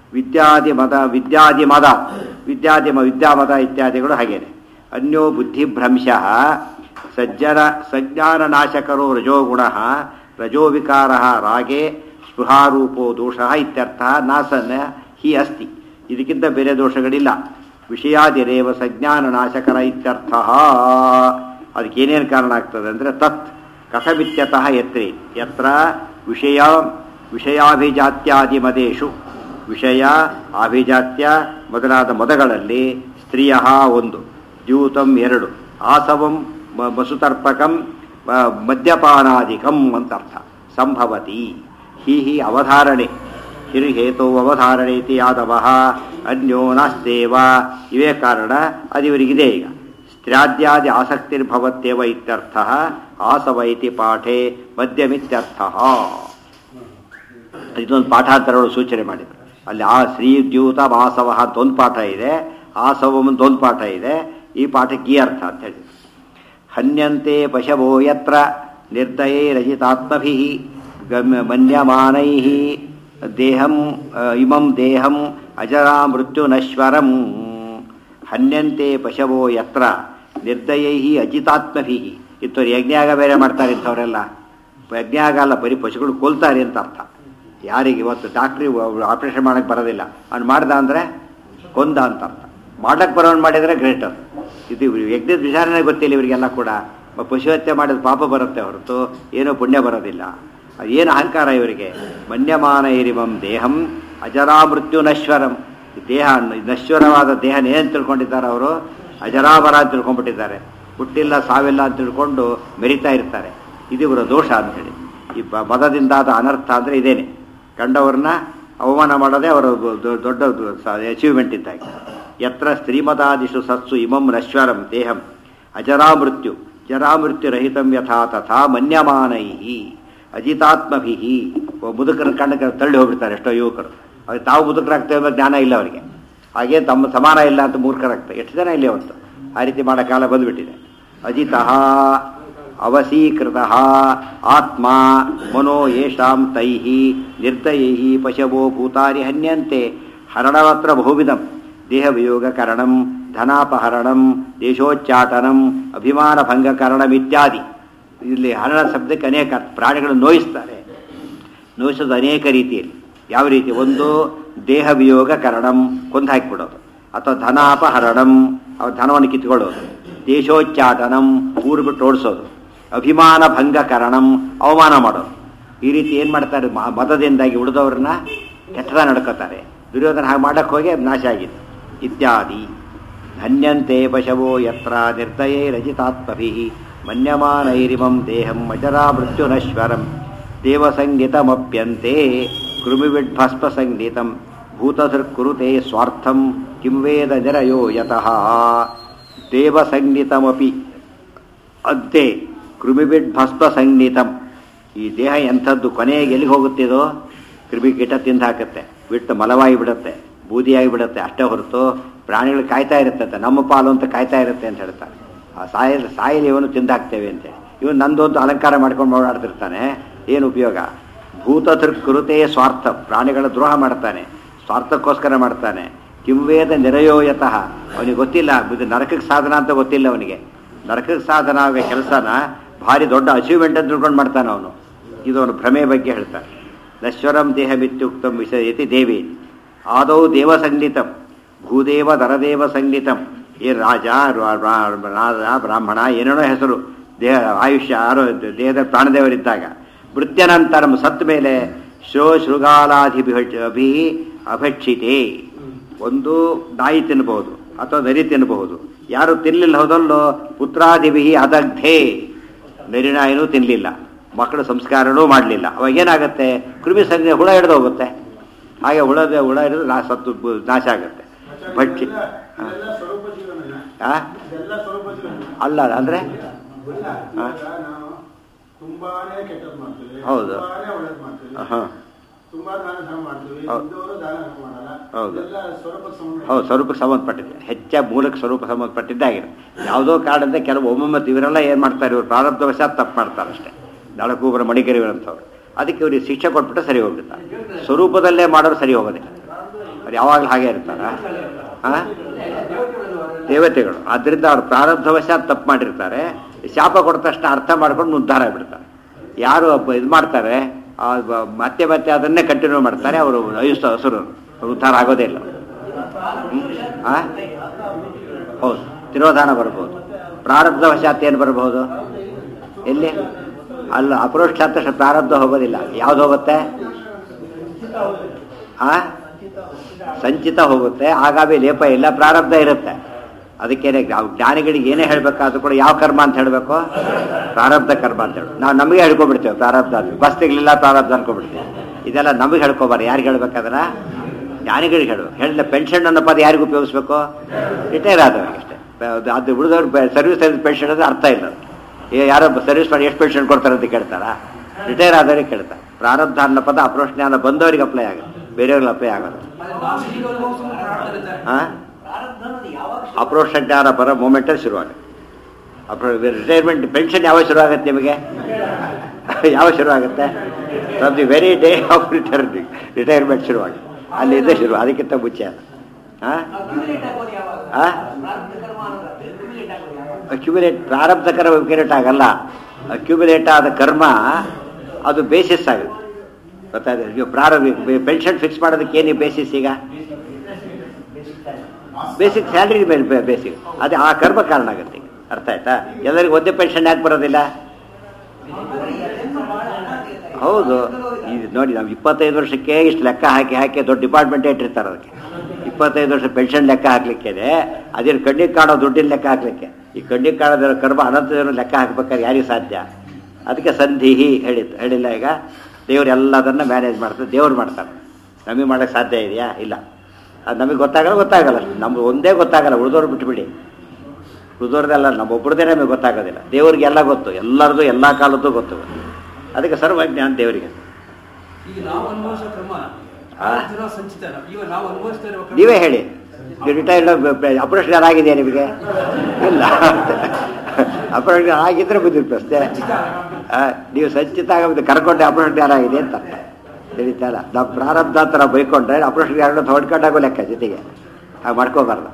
ವಿದ್ಯಾಮದ ಇತ್ಯಾದಿಗಳು ಹಾಗೇನೆ. ಅನ್ಯೋ ಬುದ್ಧಿಭ್ರಂಶಃ ಸಜ್ಞಾನನಾಶಕರೋ ರಜೋಗುಣ ರಜೋವಿಕಾರ ರಾಗೇ ಸ್ಪೃಹಾರೂಪೋ ದೋಷ ಇತ್ಯರ್ಥ ನಾಸನ ಹಿ ಅಸ್ತಿ. ಇದಕ್ಕಿಂತ ಬೇರೆ ದೋಷಗಳಿಲ್ಲ. ವಿಷಯಾದಿರೇವ ಸಜ್ಞಾನನಾಶಕರ ಇತ್ಯರ್ಥ. ಅದಕ್ಕೇನೇನು ಕಾರಣ ಆಗ್ತದೆ ಅಂದರೆ ತತ್ ಕಥಮಿತ್ಯತಃ ಯತ್ರ ವಿಷಯಾಭಿಜಾತ್ಯಾದಿಮದೇಶು, ವಿಷಯ ಅಭಿಜಾತ್ಯ ಮೊದಲಾದ ಮದಗಳಲ್ಲಿ ಸ್ತ್ರೀಯ 1, ದ್ಯೂತಂ 2, ಆಸವಂ ವಸುತರ್ಪಕಂ ಮದ್ಯಪಾನಾದಿಕಂ ಅಂತ ಅರ್ಥ. ಸಂಭವತಿ ಹಿ ಅವಧಾರಣೆ ಹಿರಿಹೇತೋ ಅವಧಾರಣೆ ಇತಿ ಯಾದವಃ ಅನ್ಯೋ ನಾಸ್ತೇವ. ಇವೇ ಕಾರಣ, ಅದು ಇವರಿಗಿದೆ. ಈಗ ಸ್ತ್ರ್ಯಾದ್ಯಾದಿ ಆಸಕ್ತಿರ್ಭವತ್ಯವ ಇತ್ಯರ್ಥ. ಆಸವ ಇತಿ ಪಾಠೆ ಮದ್ಯಮಿತ್ಯರ್ಥ. ಇದೊಂದು ಪಾಠಾಂತರಗಳು ಸೂಚನೆ ಮಾಡಿದರು. ಅಲ್ಲಿ ಆ ಶ್ರೀದ್ಯೂತ ಆಸವ ಅಂತ ಒಂದು ಪಾಠ ಇದೆ, ಆಸವಂ ಅಂತ ಒಂದು ಪಾಠ ಇದೆ. ಈ ಪಾಠಕ್ಕೆ ಈ ಅರ್ಥ ಅಂತ ಹೇಳಿದ್ರು. ಹನ್ಯಂತೆ ಪಶವೋ ಯತ್ರ ನಿರ್ದಯೇ ರಜಿತಾತ್ಮಭಿ ಮನ್ಯಮಾನೈ ದೇಹಂ ಇಮಂ ದೇಹಂ ಅಜರಾ ಮೃತ್ಯುನಶ್ವರಂ. ಹನ್ಯಂತೆ ಪಶವೋ ಯತ್ರ ನಿರ್ದಯೈ ಅಜಿತಾತ್ಮಭಿ. ಇಂಥವ್ರು ಯಜ್ಞಾಗ ಬೇರೆ ಮಾಡ್ತಾರೆ. ಇಂಥವರೆಲ್ಲ ಯಜ್ಞಾಗ ಅಲ್ಲ, ಬರೀ ಪಶುಗಳು ಕೊಲ್ತಾರೆ ಅಂತ ಅರ್ಥ. ಯಾರಿಗೆ ಇವತ್ತು ಡಾಕ್ಟ್ರಿ ಆಪರೇಷನ್ ಮಾಡೋಕ್ಕೆ ಬರೋದಿಲ್ಲ ಅವ್ನು ಮಾಡ್ದ ಅಂದರೆ ಕೊಂದ ಅಂತ ಅರ್ಥ. ಮಾಡಕ್ಕೆ ಬರೋನು ಮಾಡಿದರೆ ಗ್ರೇಟ್ ಅದು. ಇದು ಯಜ್ಞದ ವಿಚಾರಣೆ ಗೊತ್ತಿಲ್ಲ ಇವರಿಗೆಲ್ಲ ಕೂಡ. ಪಶುಹತ್ಯೆ ಮಾಡಿದ ಪಾಪ ಬರುತ್ತೆ ಹೊರತು ಏನೂ ಪುಣ್ಯ ಬರೋದಿಲ್ಲ. ಏನು ಅಹಂಕಾರ ಇವರಿಗೆ. ಮನ್ಯಮಾನ ಇರಿಮಂ ದೇಹಂ ಅಜರಾಮೃತ್ಯು ನಶ್ವರಂ. ದೇಹ ನಶ್ವರವಾದ ದೇಹನ ಏನು ತಿಳ್ಕೊಂಡಿದ್ದಾರೆ ಅವರು? ಅಜರಾಮರ ಅಂತ ತಿಳ್ಕೊಂಡ್ಬಿಟ್ಟಿದ್ದಾರೆ. ಹುಟ್ಟಿಲ್ಲ ಸಾವಿಲ್ಲ ಅಂತ ತಿಳ್ಕೊಂಡು ಮೆರಿತಾ ಇರ್ತಾರೆ. ಇದು ಇವರ ದೋಷ ಅಂಥೇಳಿ. ಈ ಮದದಿಂದಾದ ಅನರ್ಥ ಅಂದರೆ ಇದೇನೆ. ಕಂಡವ್ರನ್ನ ಅವಮಾನ ಮಾಡೋದೇ ಅವರ ದೊಡ್ಡ ಅಚೀವ್ಮೆಂಟ್ ಇದ್ದಾಗ. ಯತ್ರ ಸ್ತ್ರೀಮದಾದಿಷು ಸತ್ಸು ಇಮಂ ನಶ್ವರಂ ದೇಹಂ ಅಜರಾಮೃತ್ಯು ಜರಾಮೃತ್ಯುರಹಿತಂ ಯಥಾ ತಥಾ ಮನ್ಯಮಾನೈ ಅಜಿತಾತ್ಮಭಿ. ಮುದುಕರ ಕಂಡ ತಳ್ಳಿ ಹೋಗ್ಬಿಡ್ತಾರೆ ಎಷ್ಟೋ ಯುವಕರು. ಅವ್ರಿಗೆ ತಾವು ಮುದುಕರಾಗ್ತೇವೆ ಜ್ಞಾನ ಇಲ್ಲ ಅವರಿಗೆ. ಹಾಗೆ ತಮ್ಮ ಸಮಾನ ಇಲ್ಲ ಅಂತ ಮೂರ್ಖರಾಗ್ತವೆ. ಎಷ್ಟು ಜನ ಇಲ್ಲಿ ಅವತ್ತು ಆ ರೀತಿ ಮಾಡೋ ಕಾಲ ಬಂದುಬಿಟ್ಟಿದೆ. ಅಜಿತಃ ಅವಸೀಕೃತಃ ಆತ್ಮ ಮನೋ ಯೇಷಾಂ ತೈಃ ನಿರ್ದಯೈಃ ಪಶವೋ ಭೂತಾರಿ ಹನ್ಯಂತೆ ಹರಣವತ್ರ ಬಹುವಿಧಂ ದೇಹವಿಯೋಗಕರಣಂ ಧನಾಪಹರಣಂ ದೇಶೋಚ್ಚಾಟನಂ ಅಭಿಮಾನಭಂಗಕರಣಮಿತ್ಯಾದಿ. ಇಲ್ಲಿ ಹರಣ ಶಬ್ದಕ್ಕೆ ಅನೇಕ ಪ್ರಾಣಿಗಳನ್ನು ನೋಯಿಸ್ತಾರೆ. ನೋಯಿಸೋದು ಅನೇಕ ರೀತಿಯಲ್ಲಿ. ಯಾವ ರೀತಿ? ಒಂದು ದೇಹ ವಿಯೋಗ ಕರಣಂ, ಕೊಂದು ಹಾಕಿಬಿಡೋದು. ಅಥವಾ ಧನಾಪಹರಣಂ, ಅವ್ರ ಧನವನ್ನು ಕಿತ್ಕೊಳ್ಳೋದು. ದೇಶೋಚ್ಚಾಟನಂ, ಊರು ಬಿಟ್ಟು ಓಡಿಸೋದು. ಅಭಿಮಾನ ಭಂಗ ಕರಣಂ, ಅವಮಾನ ಮಾಡೋದು. ಈ ರೀತಿ ಏನು ಮಾಡ್ತಾರೆ? ಮದದಿಂದಾಗಿ ಉಳಿದವ್ರನ್ನ ಕೆಟ್ಟದ ನಡ್ಕೋತಾರೆ. ದುರ್ಯೋಧನ ಹಾಗೆ ಮಾಡಕ್ಕೆ ಹೋಗಿ ನಾಶ ಆಗಿದೆ. ಇತ್ಯಾದಿ. ಧನ್ಯಂತೆ ಪಶವೋ ಯತ್ರ ನಿರ್ದಯೈರಜಿತಾತ್ಮಭಿ ಮನ್ಯಮಾನೈರಿಮಂ ದೇಹಂ ಅಜರಾ ಮೃತ್ಯುನಶ್ವರಂ ದೇವಸಂಗೀತಮಪ್ಯಂತೆ ಕೃಮಿವಿಡ್ಭಸ್ಮ ಸಂಗೀತಂ ಭೂತಧೃಕ್ಕುರುತೆ ಸ್ವಾರ್ಥಂ ಕಿಂ ವೇದ ಜರಯೋ ಯತಃ. ದೇವಸಂಗೀತಮಪಿ ಅಂತೆ ಕೃಮಿವಿಡ್ಭಸ್ಮ ಸಂಗೀತಂ. ಈ ದೇಹ ಎಂಥದ್ದು, ಕೊನೆಗೆ ಎಲ್ಲಿಗೆ ಹೋಗುತ್ತಿದೋ? ಕ್ರಿಮಿಕೀಟ ತಿಂದು ಹಾಕುತ್ತೆ, ಬಿಟ್ಟು ಮಲವಾಗಿ ಬಿಡುತ್ತೆ, ಬೂದಿಯಾಗಿ ಬಿಡುತ್ತೆ. ಅಷ್ಟೇ ಹೊರತು ಪ್ರಾಣಿಗಳು ಕಾಯ್ತಾ ಇರುತ್ತೆ. ನಮ್ಮ ಪಾಲು ಅಂತ ಕಾಯ್ತಾ ಇರುತ್ತೆ ಅಂತ ಹೇಳ್ತಾರೆ. ಆ ಸಾಯಿಲಿ ಇವನು ತಿಂದಾಕ್ತೇವೆ ಅಂತೇಳಿ ಇವನು ನಂದೊಂದು ಅಲಂಕಾರ ಮಾಡ್ಕೊಂಡು ಓಡಾಡ್ತಿರ್ತಾನೆ. ಏನು ಉಪಯೋಗ? ಭೂತಧೃಕ್ಕುರುತೆ ಸ್ವಾರ್ಥ, ಪ್ರಾಣಿಗಳ ದ್ರೋಹ ಮಾಡ್ತಾನೆ, ಸ್ವಾರ್ಥಕ್ಕೋಸ್ಕರ ಮಾಡ್ತಾನೆ. ಕಿಂವೇದ ನಿರಯೋಯತಃ, ಅವನಿಗೆ ಗೊತ್ತಿಲ್ಲ ಇದು ನರಕಕ್ಕೆ ಸಾಧನ ಅಂತ ಗೊತ್ತಿಲ್ಲ ಅವನಿಗೆ. ನರಕಕ್ಕೆ ಸಾಧನ ಆಗೋ ಕೆಲಸನ ಭಾರಿ ದೊಡ್ಡ ಅಚೀವ್ಮೆಂಟ್ ಅಂತ ತಿಳ್ಕೊಂಡು ಮಾಡ್ತಾನೆ ಅವನು. ಇದು ಅವನು ಭ್ರಮೆ ಬಗ್ಗೆ ಹೇಳ್ತಾನೆ. ನಶ್ವರಂ ದೇಹಮಿತ್ಯುಕ್ತಂ ವಿಷಯತಿ ದೇವಿ ಆದೌ ದೇವಸಂಗೀತಂ ಭೂದೇವ ದರದೇವ ಸಂಗೀತಂ. ಏನು ರಾಜ ಬ್ರಾಹ್ಮಣ ಏನೇನೋ ಹೆಸರು, ದೇಹ ಆಯುಷ್ಯ ದೇಹದ ಪ್ರಾಣದೇವರಿದ್ದಾಗ ಮೃತ್ಯನಂತರ ಸತ್ತ ಮೇಲೆ ಶೃಗಾಲಾಧಿಭಿ ಅಭಕ್ಷಿತೆ. ಒಂದು ನಾಯಿ ತಿನ್ನಬಹುದು ಅಥವಾ ನರಿ ತಿನ್ನಬಹುದು. ಯಾರು ತಿನ್ನಲಿಲ್ಲ ಹೋದಲ್ಲೋ ಪುತ್ರಾದಿಭಿ ಅದಗ್ಧೇ, ನರಿನಾಯಿನೂ ತಿನ್ನಲಿಲ್ಲ, ಮಕ್ಕಳು ಸಂಸ್ಕಾರನೂ ಮಾಡಲಿಲ್ಲ. ಅವಾಗ ಏನಾಗುತ್ತೆ? ಕೃಮಿ ಸಂಖ್ಯೆ ಹುಳ ಹಿಡಿದು ಹೋಗುತ್ತೆ. ಹಾಗೆ ಹುಳ ಹಿಡಿದು ಸತ್ತು ನಾಶ ಆಗುತ್ತೆ. ಭಕ್ಷಿ ಅಲ್ಲ ಅಂದರೆ ಹೌದು ಹಾಂ ಹೌದು ಹೌದು, ಸ್ವರೂಪಕ್ಕೆ ಸಂಬಂಧಪಟ್ಟಿದೆ. ಹೆಚ್ಚಾಗಿ ಮೂಲಕ್ಕೆ ಸ್ವರೂಪ ಸಂಬಂಧಪಟ್ಟಿದ್ದಾಗಿದೆ. ಯಾವುದೋ ಕಾರಣದಿಂದ ಕೆಲವು ಒಮ್ಮೊಮ್ಮೆ ಇವರೆಲ್ಲ ಏನು ಮಾಡ್ತಾರೆ? ಇವರು ಪ್ರಾರಬ್ಧವಶಾತ್ ತಪ್ಪು ಮಾಡ್ತಾರೆ ಅಷ್ಟೇ. ನಳಕೂಬರ ಮಣಿಕರಿಗಳಂಥವ್ರು. ಅದಕ್ಕೆ ಇವ್ರಿಗೆ ಶಿಕ್ಷೆ ಕೊಟ್ಬಿಟ್ಟು ಸರಿ ಹೋಗ್ಬಿಡ್ತಾರೆ. ಸ್ವರೂಪದಲ್ಲೇ ಮಾಡೋರು ಸರಿ ಹೋಗೋದಿಲ್ಲ. ಅವ್ರು ಯಾವಾಗಲೂ ಹಾಗೆ ಇರ್ತಾರ ದೇವತೆಗಳು. ಆದ್ದರಿಂದ ಅವ್ರು ಪ್ರಾರಬ್ಧವಶಾತ್ ತಪ್ಪು ಮಾಡಿರ್ತಾರೆ. ಶಾಪ ಕೊಟ್ಟ ತಕ್ಷಣ ಅರ್ಥ ಮಾಡ್ಕೊಂಡು ಉದ್ಧಾರ ಆಗಿಬಿಡ್ತಾರೆ. ಯಾರು ಇದು ಮಾಡ್ತಾರೆ ಮತ್ತೆ ಮತ್ತೆ ಅದನ್ನೇ ಕಂಟಿನ್ಯೂ ಮಾಡ್ತಾರೆ, ಅವರು ಹಸುರು, ಅವ್ರು ಉದ್ಧಾರ ಆಗೋದೇ ಇಲ್ಲ. ಹೌದು, ತಿರೋಧಾನ ಬರ್ಬೋದು. ಪ್ರಾರಬ್ಧವಶಾತ್ ಏನು ಬರ್ಬೋದು? ಎಲ್ಲಿ? ಅಲ್ಲ, ಅಪರೋಕ್ಷಾತ್ ಪ್ರಾರಬ್ಧ ಹೋಗೋದಿಲ್ಲ. ಯಾವ್ದು ಹೋಗುತ್ತೆ? ಸಂಚಿತ ಹೋಗುತ್ತೆ. ಆಗಾಮಿ ಲೇಪ ಇಲ್ಲ, ಪ್ರಾರಬ್ಧ ಇರುತ್ತೆ. ಅದಕ್ಕೇನೆ ಜ್ಞಾನಿಗಳಿಗೆ ಏನೇ ಹೇಳಬೇಕಾದ್ರೂ ಕೂಡ ಯಾವ ಕರ್ಮ ಅಂತ ಹೇಳಬೇಕು? ಪ್ರಾರಬ್ಧ ಕರ್ಮ ಅಂತ ಹೇಳಿ. ನಾವು ನಮಗೆ ಹೇಳ್ಕೊಬಿಡ್ತೇವೆ ಪ್ರಾರಬ್ಧ ಅಂತ. ಬಸ್ ತೆಗಲಿಲ್ಲ ಪ್ರಾರಬ್ಧ ಅನ್ಕೊಬಿಡ್ತೇವೆ. ಇದೆಲ್ಲ ನಮಗೆ ಹೇಳ್ಕೊಬಾರ. ಯಾರಿಗೆ ಹೇಳ್ಬೇಕಾದ್ರ? ಜ್ಞಾನಿಗಳಿಗೆ ಹೇಳಬೇಕು. ಹೇಳಿದ ಪೆನ್ಷನ್ ಅನ್ನೋ ಪದ ಯಾರಿಗೆ ಉಪಯೋಗಿಸ್ಬೇಕು? ರಿಟೈರ್ ಆದವ್ರಿಗೆ ಅಷ್ಟೇ. ಅದು ಉಳಿದವ್ರು ಸರ್ವಿಸ್ ಪೆನ್ಷನ್ ಅಂದ್ರೆ ಅರ್ಥ ಇಲ್ಲ. ಯಾರೋ ಸರ್ವಿಸ್ ಮಾಡಿ ಎಷ್ಟು ಪೆನ್ಷನ್ ಕೊಡ್ತಾರೆ ಅಂತ ಕೇಳ್ತಾರ? ರಿಟೈರ್ ಆದವ್ರಿಗೆ ಕೇಳ್ತಾರೆ. ಪ್ರಾರಬ್ಧ ಅನ್ನೋ ಪದ ಅಪ್ರೋಜ್ಞಾನ ಬಂದವರಿಗೆ ಅಪ್ಲೈ ಆಗುತ್ತೆ, ಬೇರೆಯವ್ರಿಗೆ ಅಪ್ಲೈ ಆಗೋದು. ಅಪ್ರೋಕ್ಷ ಜ್ಞಾನ ಬರೋ ಮೂಮೆಂಟಲ್ಲಿ ಶುರುವಾಗುತ್ತೆ. ರಿಟೈರ್ಮೆಂಟ್ ಪೆನ್ಷನ್ ಯಾವಾಗ ಶುರುವಾಗುತ್ತೆ ನಿಮಗೆ? ಯಾವಾಗ ಶುರುವಾಗುತ್ತೆ? From the very day of retirement ಶುರುವಾಗುತ್ತೆ. ಅಲ್ಲಿಂದ ಶುರು, ಅದಕ್ಕಿಂತ ಮುಂಚೆ ಅಲ್ಲ. ಅಕ್ಯುಮಿಲೇಟ್ ಪ್ರಾರಬ್ಧ ಕರ್ಮ ಅಕ್ಯುಮಿಲೇಟ್ ಆಗಲ್ಲ. ಅಕ್ಯುಮಿಲೇಟ್ ಆದ ಕರ್ಮ ಅದು ಬೇಸಿಸ್ ಆಗುತ್ತೆ. ಗೊತ್ತಾಯ್ತು. ನೀವು ಪ್ರಾರಂಭ ಪೆನ್ಷನ್ ಫಿಕ್ಸ್ ಮಾಡೋದಕ್ಕೆ ಏನು ಬೇಸಿಸ್ ಈಗ? ಬೇಸಿಕ್ ಸ್ಯಾಲ್ರಿ ಮೇಲೆ ಬೇಸಿಕ್, ಅದೇ ಆ ಕರ್ಮ ಕಾರಣ ಆಗುತ್ತೆ. ಈಗ ಅರ್ಥ ಆಯ್ತಾ? ಎಲ್ಲರಿಗೂ ಒಂದೇ ಪೆನ್ಷನ್ ಯಾಕೆ ಬರೋದಿಲ್ಲ? ಹೌದು, ಇದು ನೋಡಿ, ನಾವು 25 ವರ್ಷಕ್ಕೆ ಇಷ್ಟು ಲೆಕ್ಕ ಹಾಕಿ ದೊಡ್ಡ ಡಿಪಾರ್ಟ್ಮೆಂಟೇ ಇಟ್ಟಿರ್ತಾರೆ ಅದಕ್ಕೆ. 25 ವರ್ಷ ಪೆನ್ಷನ್ ಲೆಕ್ಕ ಹಾಕ್ಲಿಕ್ಕೆ, ಅದೇನು ಕಣ್ಣಿಗೆ ಕಾಣೋ ದುಡ್ಡಿನ ಲೆಕ್ಕ ಹಾಕ್ಲಿಕ್ಕೆ. ಈ ಕಣ್ಣಿಗೆ ಕಾಣೋದ್ರ ಕರ್ಮ ಅನಂತದೇನು ಲೆಕ್ಕ ಹಾಕ್ಬೇಕಾದ್ರೆ ಯಾರಿಗೆ ಸಾಧ್ಯ? ಅದಕ್ಕೆ ಸಂಧಿಹಿ ಹೇಳಿಲ್ಲ. ಈಗ ದೇವ್ರು ಎಲ್ಲದನ್ನು ಮ್ಯಾನೇಜ್ ಮಾಡ್ತಾರೆ, ದೇವ್ರು ಮಾಡ್ತಾರೆ. ನಮಗೆ ಮಾಡೋಕ್ಕೆ ಸಾಧ್ಯ ಇದೆಯಾ? ಇಲ್ಲ. ಅದು ನಮಗೆ ಗೊತ್ತಾಗಲ್ಲ. ನಮ್ಗೆ ಒಂದೇ ಗೊತ್ತಾಗಲ್ಲ, ಉಳಿದವ್ರು ಬಿಟ್ಟುಬಿಡಿ. ಉಳಿದವ್ರದ್ದೆಲ್ಲ ನಮ್ಮೊಬ್ಬರದೇ ನಮಗೆ ಗೊತ್ತಾಗೋದಿಲ್ಲ. ದೇವ್ರಿಗೆ ಎಲ್ಲ ಗೊತ್ತು, ಎಲ್ಲರದು ಎಲ್ಲ ಕಾಲದ್ದು ಗೊತ್ತು. ಅದಕ್ಕೆ ಸರ್ವಜ್ಞಾನ ದೇವರಿಗೆ. ನೀವೇ ಹೇಳಿ, ನೀವು ರಿಟೈರ್ಡ್ ಅಪರೇಷನ್ ಆಗಿದೆಯಾ ನಿಮಗೆ? ಇಲ್ಲ. ಅಪರೇಷನ್ ಆಗಿದ್ರೆ ಬಂದಿರ್ತು ಅಷ್ಟೇ. ನೀವು ಸಂಚಿತ ಆಗೋದು ಕರ್ಕೊಂಡೆ ಅಪರೇಷನ್ ಆಗಿದೆ ಅಂತ ತಿಳಿತಲ್ಲ. ನಾವು ಪ್ರಾರಬ್ಧ ಥರ ಬೈಕೊಂಡ್ರೆ ಅಪರೇಷನ್ ಯಾರು ಹೊಡ್ಕೊಂಡಾಗೋ ಲೆಕ್ಕ ಜೊತೆಗೆ ಹಾಗೆ ಮಾಡ್ಕೋಬಾರ್ದು.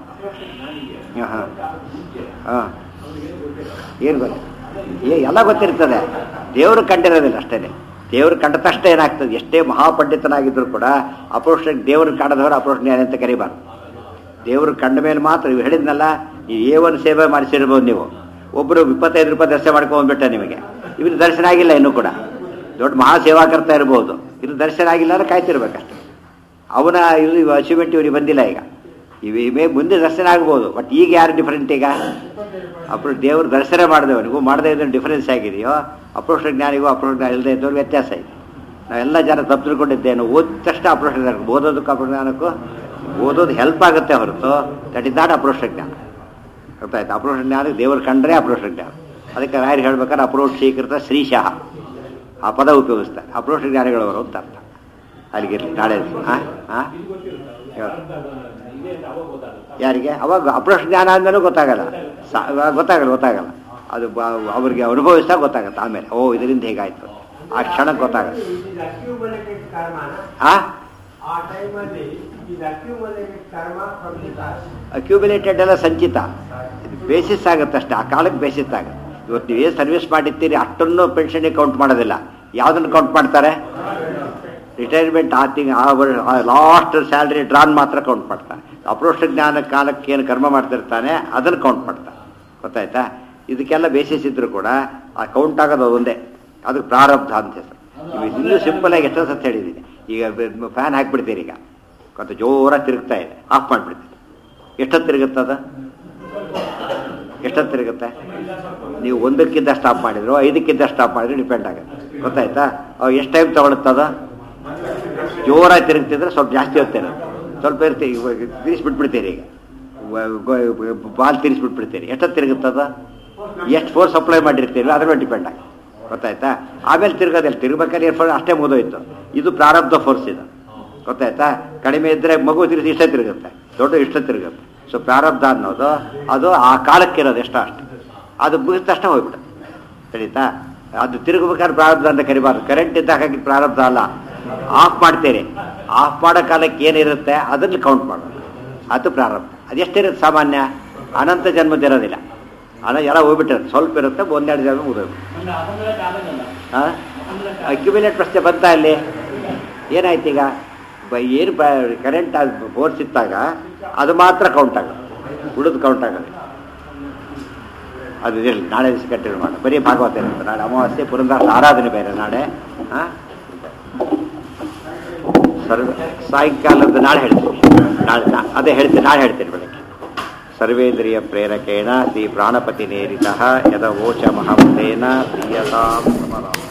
ಹಾಂ ಏನು ಗೊತ್ತ, ಎಲ್ಲ ಗೊತ್ತಿರ್ತದೆ, ದೇವರು ಕಂಡಿರೋದಿಲ್ಲ ಅಷ್ಟೇ. ದೇವರು ಕಂಡ ತಕ್ಷಣ ಏನಾಗ್ತದೆ, ಎಷ್ಟೇ ಮಹಾಪಂಡಿತನಾಗಿದ್ದರೂ ಕೂಡ ಅಪರೋಕ್ಷ ದೇವರು ಕಾಣದವರು ಅಪರೋಕ್ಷ ಅಂತ ಕರಿಬಾರ್ದು. ದೇವರು ಕಂಡ ಮೇಲೆ ಮಾತ್ರ. ನೀವು ಹೇಳಿದ್ನಲ್ಲ, ಈ ಏನು ಸೇವೆ ಮಾಡಿಸಿರ್ಬೋದು ನೀವು. ಒಬ್ಬರು 25 ರೂಪಾಯಿ ದರ್ಶನ ಮಾಡ್ಕೊಂಡ್ಬಿಟ್ಟೆ, ನಿಮಗೆ ಇವ್ರ ದರ್ಶನ ಆಗಿಲ್ಲ ಇನ್ನೂ ಕೂಡ. ದೊಡ್ಡ ಮಹಾಸೇವಾಕರ್ತ ಇರ್ಬೋದು, ಇದು ದರ್ಶನ ಆಗಿಲ್ಲ ಅಂದ್ರೆ ಕಾಯ್ತಿರ್ಬೇಕಷ್ಟೆ. ಅವನ ಇದು ಅಚೀವ್ಮೆಂಟ್ ಇವ್ರಿಗೆ ಬಂದಿಲ್ಲ. ಈಗ ಇವೇ ಮುಂದೆ ದರ್ಶನ ಆಗ್ಬೋದು, ಬಟ್ ಈಗ ಯಾರು ಡಿಫರೆಂಟ್? ಈಗ ದೇವ್ರ ದರ್ಶನ ಮಾಡಿದವನಿಗೂ ಮಾಡದೇ ಇದ್ದವ್ರು ಡಿಫರೆನ್ಸ್ ಆಗಿದೆಯೋ, ಅಪರೋಕ್ಷ ಜ್ಞಾನಿಗೂ ಅಪರೋಕ್ಷ ಜ್ಞಾನ ಇಲ್ಲದೆ ಇದ್ದವ್ರು ವ್ಯತ್ಯಾಸ ಇದೆ. ನಾವೆಲ್ಲ ಜನ ತಪ್ಪು ತಿಳ್ಕೊಂಡಿದ್ದೇನು, ಓದಿದ ತಕ್ಷಣ ಅಪರೋಕ್ಷ ಜ್ಞಾನ. ಓದೋದಕ್ಕೂ ಅಪರೋಕ್ಷ ಜ್ಞಾನಕ್ಕೂ ಓದೋದು ಹೆಲ್ಪ್ ಆಗುತ್ತೆ ಹೊರತು ದಟ್ ಇಸ್ ನಾಟ್ ಅಪರೋಕ್ಷ ಜ್ಞಾನ. ಗೊತ್ತಾಯ್ತು? ಅಪರೋಕ್ಷ ಜ್ಞಾನಕ್ಕೆ ದೇವರು ಕಂಡ್ರೆ ಅಪರೋಕ್ಷ ಜ್ಞಾನ. ಅದಕ್ಕೆ ರಾಯರು ಹೇಳ್ಬೇಕಾದ್ರೆ ಅಪರೋಕ್ಷೀಕೃತ ಶ್ರೀಶಃ ಆ ಪದ ಉಪಯೋಗಿಸ್ತಾರೆ. ಅಪರೋಕ್ಷ ಜ್ಞಾನಿಗಳವರು ಅಂತ ಅರ್ಥ. ಅಲ್ಲಿಗಿರಲಿ, ನಾಳೆ ಯಾರಿಗೆ ಅವಾಗ ಅಪರೋಕ್ಷ ಜ್ಞಾನ ಆದ್ಮೇಲೂ ಗೊತ್ತಾಗಲ್ಲ. ಅದು ಅವ್ರಿಗೆ ಅನುಭವಿಸಿದಾಗ ಗೊತ್ತಾಗತ್ತೆ. ಆಮೇಲೆ ಓ ಇದರಿಂದ ಹೇಗಾಯ್ತು, ಆ ಕ್ಷಣಕ್ಕೆ ಗೊತ್ತಾಗಲ್ಲ. ಅಕ್ಯುಮುಲೇಟೆಡ್ ಎಲ್ಲ ಸಂಚಿತ ಬೇಸಿಸ್ ಆಗುತ್ತೆ ಅಷ್ಟೇ, ಆ ಕಾಲಕ್ಕೆ ಬೇಸಿಸ್ ಆಗುತ್ತೆ. ಇವತ್ತು ನೀವು ಏನು ಸರ್ವಿಸ್ ಮಾಡಿರ್ತೀರಿ ಅಷ್ಟನ್ನು ಪೆನ್ಷನ್ಗೆ ಕೌಂಟ್ ಮಾಡೋದಿಲ್ಲ. ಯಾವುದನ್ನು ಕೌಂಟ್ ಮಾಡ್ತಾರೆ? ರಿಟೈರ್ಮೆಂಟ್ ಲಾಸ್ಟ್ ಸ್ಯಾಲ್ರಿ ಡ್ರಾನ್ ಮಾತ್ರ ಕೌಂಟ್ ಮಾಡ್ತಾರೆ. ಅಪರೋಕ್ಷ ಜ್ಞಾನ ಕಾಲಕ್ಕೆ ಏನು ಕರ್ಮ ಮಾಡ್ತಿರ್ತಾನೆ ಅದನ್ನು ಕೌಂಟ್ ಮಾಡ್ತಾರೆ. ಗೊತ್ತಾಯ್ತಾ? ಇದಕ್ಕೆಲ್ಲ ಬೇಸಿಸ್ ಇದ್ರೂ ಕೂಡ ಆ ಕೌಂಟ್ ಆಗೋದು ಒಂದೇ, ಅದು ಪ್ರಾರಬ್ಧ ಅಂತ ಹೆಸರು. ಇನ್ನೂ ಸಿಂಪಲ್ ಆಗಿ ಎಷ್ಟೋ ಸತ್ತು ಹೇಳಿದ್ದೀನಿ. ಈಗ ಫ್ಯಾನ್ ಹಾಕ್ಬಿಡ್ತೀರಿ, ಈಗ ಗೊತ್ತ ಜೋರಾಗಿ ತಿರುಗ್ತಾ ಇದೆ, ಆಫ್ ಮಾಡಿಬಿಡ್ತೀರಿ. ಎಷ್ಟೊತ್ತು ತಿರುಗುತ್ತದ? ಎಷ್ಟೊತ್ತು ತಿರುಗುತ್ತೆ? ನೀವು 1ಕ್ಕಿಂತ ಸ್ಟಾಪ್ ಮಾಡಿದ್ರು, 5ಕ್ಕಿಂತ ಸ್ಟಾಪ್ ಮಾಡಿದ್ರು ಡಿಪೆಂಡ್ ಆಗುತ್ತೆ. ಗೊತ್ತಾಯ್ತಾ? ಎಷ್ಟು ಟೈಮ್ ತಗೊಳುತ್ತದ? ಜೋರಾಗಿ ತಿರುಗ್ತಿದ್ರೆ ಸ್ವಲ್ಪ ಜಾಸ್ತಿ ಹೊತ್ತೇನೆ, ಸ್ವಲ್ಪ ಇರ್ತೀವಿ ತಿರ್ಸ್ಬಿಟ್ಬಿಡ್ತೀರಿ. ಈಗ ಬಾಲ್ ತಿರ್ಸ್ಬಿಟ್ಬಿಡ್ತೀರಿ, ಎಷ್ಟೊತ್ತು ತಿರುಗುತ್ತದ? ಎಷ್ಟು ಫೋರ್ಸ್ ಅಪ್ಲೈ ಮಾಡಿರ್ತೀರಿ ಅದ್ರ ಮೇಲೆ ಡಿಪೆಂಡ್ ಆಗುತ್ತೆ. ಗೊತ್ತಾಯ್ತಾ? ಆಮೇಲೆ ತಿರುಗೋದಿಲ್ಲ, ತಿರುಗಬೇಕಾದ್ರೆ ಫೋರ್ಸ್ ಅಷ್ಟೇ ಮುಗಿದೋಯ್ತು. ಇದು ಪ್ರಾರಬ್ಧ ಫೋರ್ಸ್ ಇದು. ಗೊತ್ತಾಯ್ತಾ? ಕಡಿಮೆ ಇದ್ದರೆ ಮಗು ತಿರುಗಿ ಇಷ್ಟೇ ತಿರುಗುತ್ತೆ, ದೊಡ್ಡ ಇಷ್ಟೇ ತಿರುಗುತ್ತೆ. ಸೊ ಪ್ರಾರಬ್ಧ ಅನ್ನೋದು ಅದು ಆ ಕಾಲಕ್ಕಿರೋದು ಎಷ್ಟೋ ಅಷ್ಟು, ಅದು ಮುಗಿದ ತಕ್ಷಣ ಹೋಗ್ಬಿಡುತ್ತೆ. ತಿಳಿತಾ? ಅದು ತಿರುಗಬೇಕಾದ್ರೆ ಪ್ರಾರಬ್ಧ ಅಂತ ಕರಿಬಾರ್ದು. ಕರೆಂಟ್ ಇದ್ದಾಗ ಹಾಕಿ ಪ್ರಾರಬ್ಧ ಅಲ್ಲ. ಆಫ್ ಮಾಡ್ತೀರಿ, ಆಫ್ ಮಾಡೋ ಕಾಲಕ್ಕೆ ಏನಿರುತ್ತೆ ಅದನ್ನು ಕೌಂಟ್ ಮಾಡೋದು, ಅದು ಪ್ರಾರಬ್ಧ. ಅದೆಷ್ಟಿರುತ್ತೆ? ಸಾಮಾನ್ಯ ಅನಂತ ಜನ್ಮದಿರೋದಿಲ್ಲ, ಎಲ್ಲ ಹೋಗ್ಬಿಟ್ಟಿರುತ್ತೆ. ಸ್ವಲ್ಪ ಇರುತ್ತೆ, 1-2 ಜನ್ಮ ಮುಗಿದೋಗ್ಬಿಟ್ಟು. ಅಕ್ಯುಮುಲೇಟ್ ಪ್ರಶ್ನೆ ಬಂತ ಅಲ್ಲಿ? ಏನಾಯ್ತು ಈಗ? ಏನು ಕರೆಂಟ್ ಫೋರ್ಸ್ ಇತ್ತಾಗ ಅದು ಮಾತ್ರ ಕೌಂಟ್ ಆಗೋದು, ಉಳಿದು ಕೌಂಟ್ ಆಗೋದು. ಅದು ಇರಲಿ, ನಾಳೆ ದಿವಸ ಕಂಟಿನ್ಯೂ ಮಾಡೋಣ. ಬರೀ ಭಾಗವತ ಇರುತ್ತೆ. ನಾಳೆ ಅಮಾವಾಸ್ಯೆ, ಪುರಂದರ ಆರಾಧನೆ ಬೇರೆ ನಾಳೆ. ಸಾಯಂಕಾಲದ ನಾಳೆ ಹೇಳ್ತೀನಿ. ನಾಳೆ ಹೇಳ್ತೀನಿ ಬೆಳಗ್ಗೆ. ಸರ್ವೇಂದ್ರಿಯ ಪ್ರೇರಕೇಣ ಶ್ರೀ ಪ್ರಾಣಪತಿ ನೇರಿತಃ ಯದ ವೋಚ ಮಹಮತೇನ ಪ್ರಿಯತಾಂ ಸಮರಾಮ.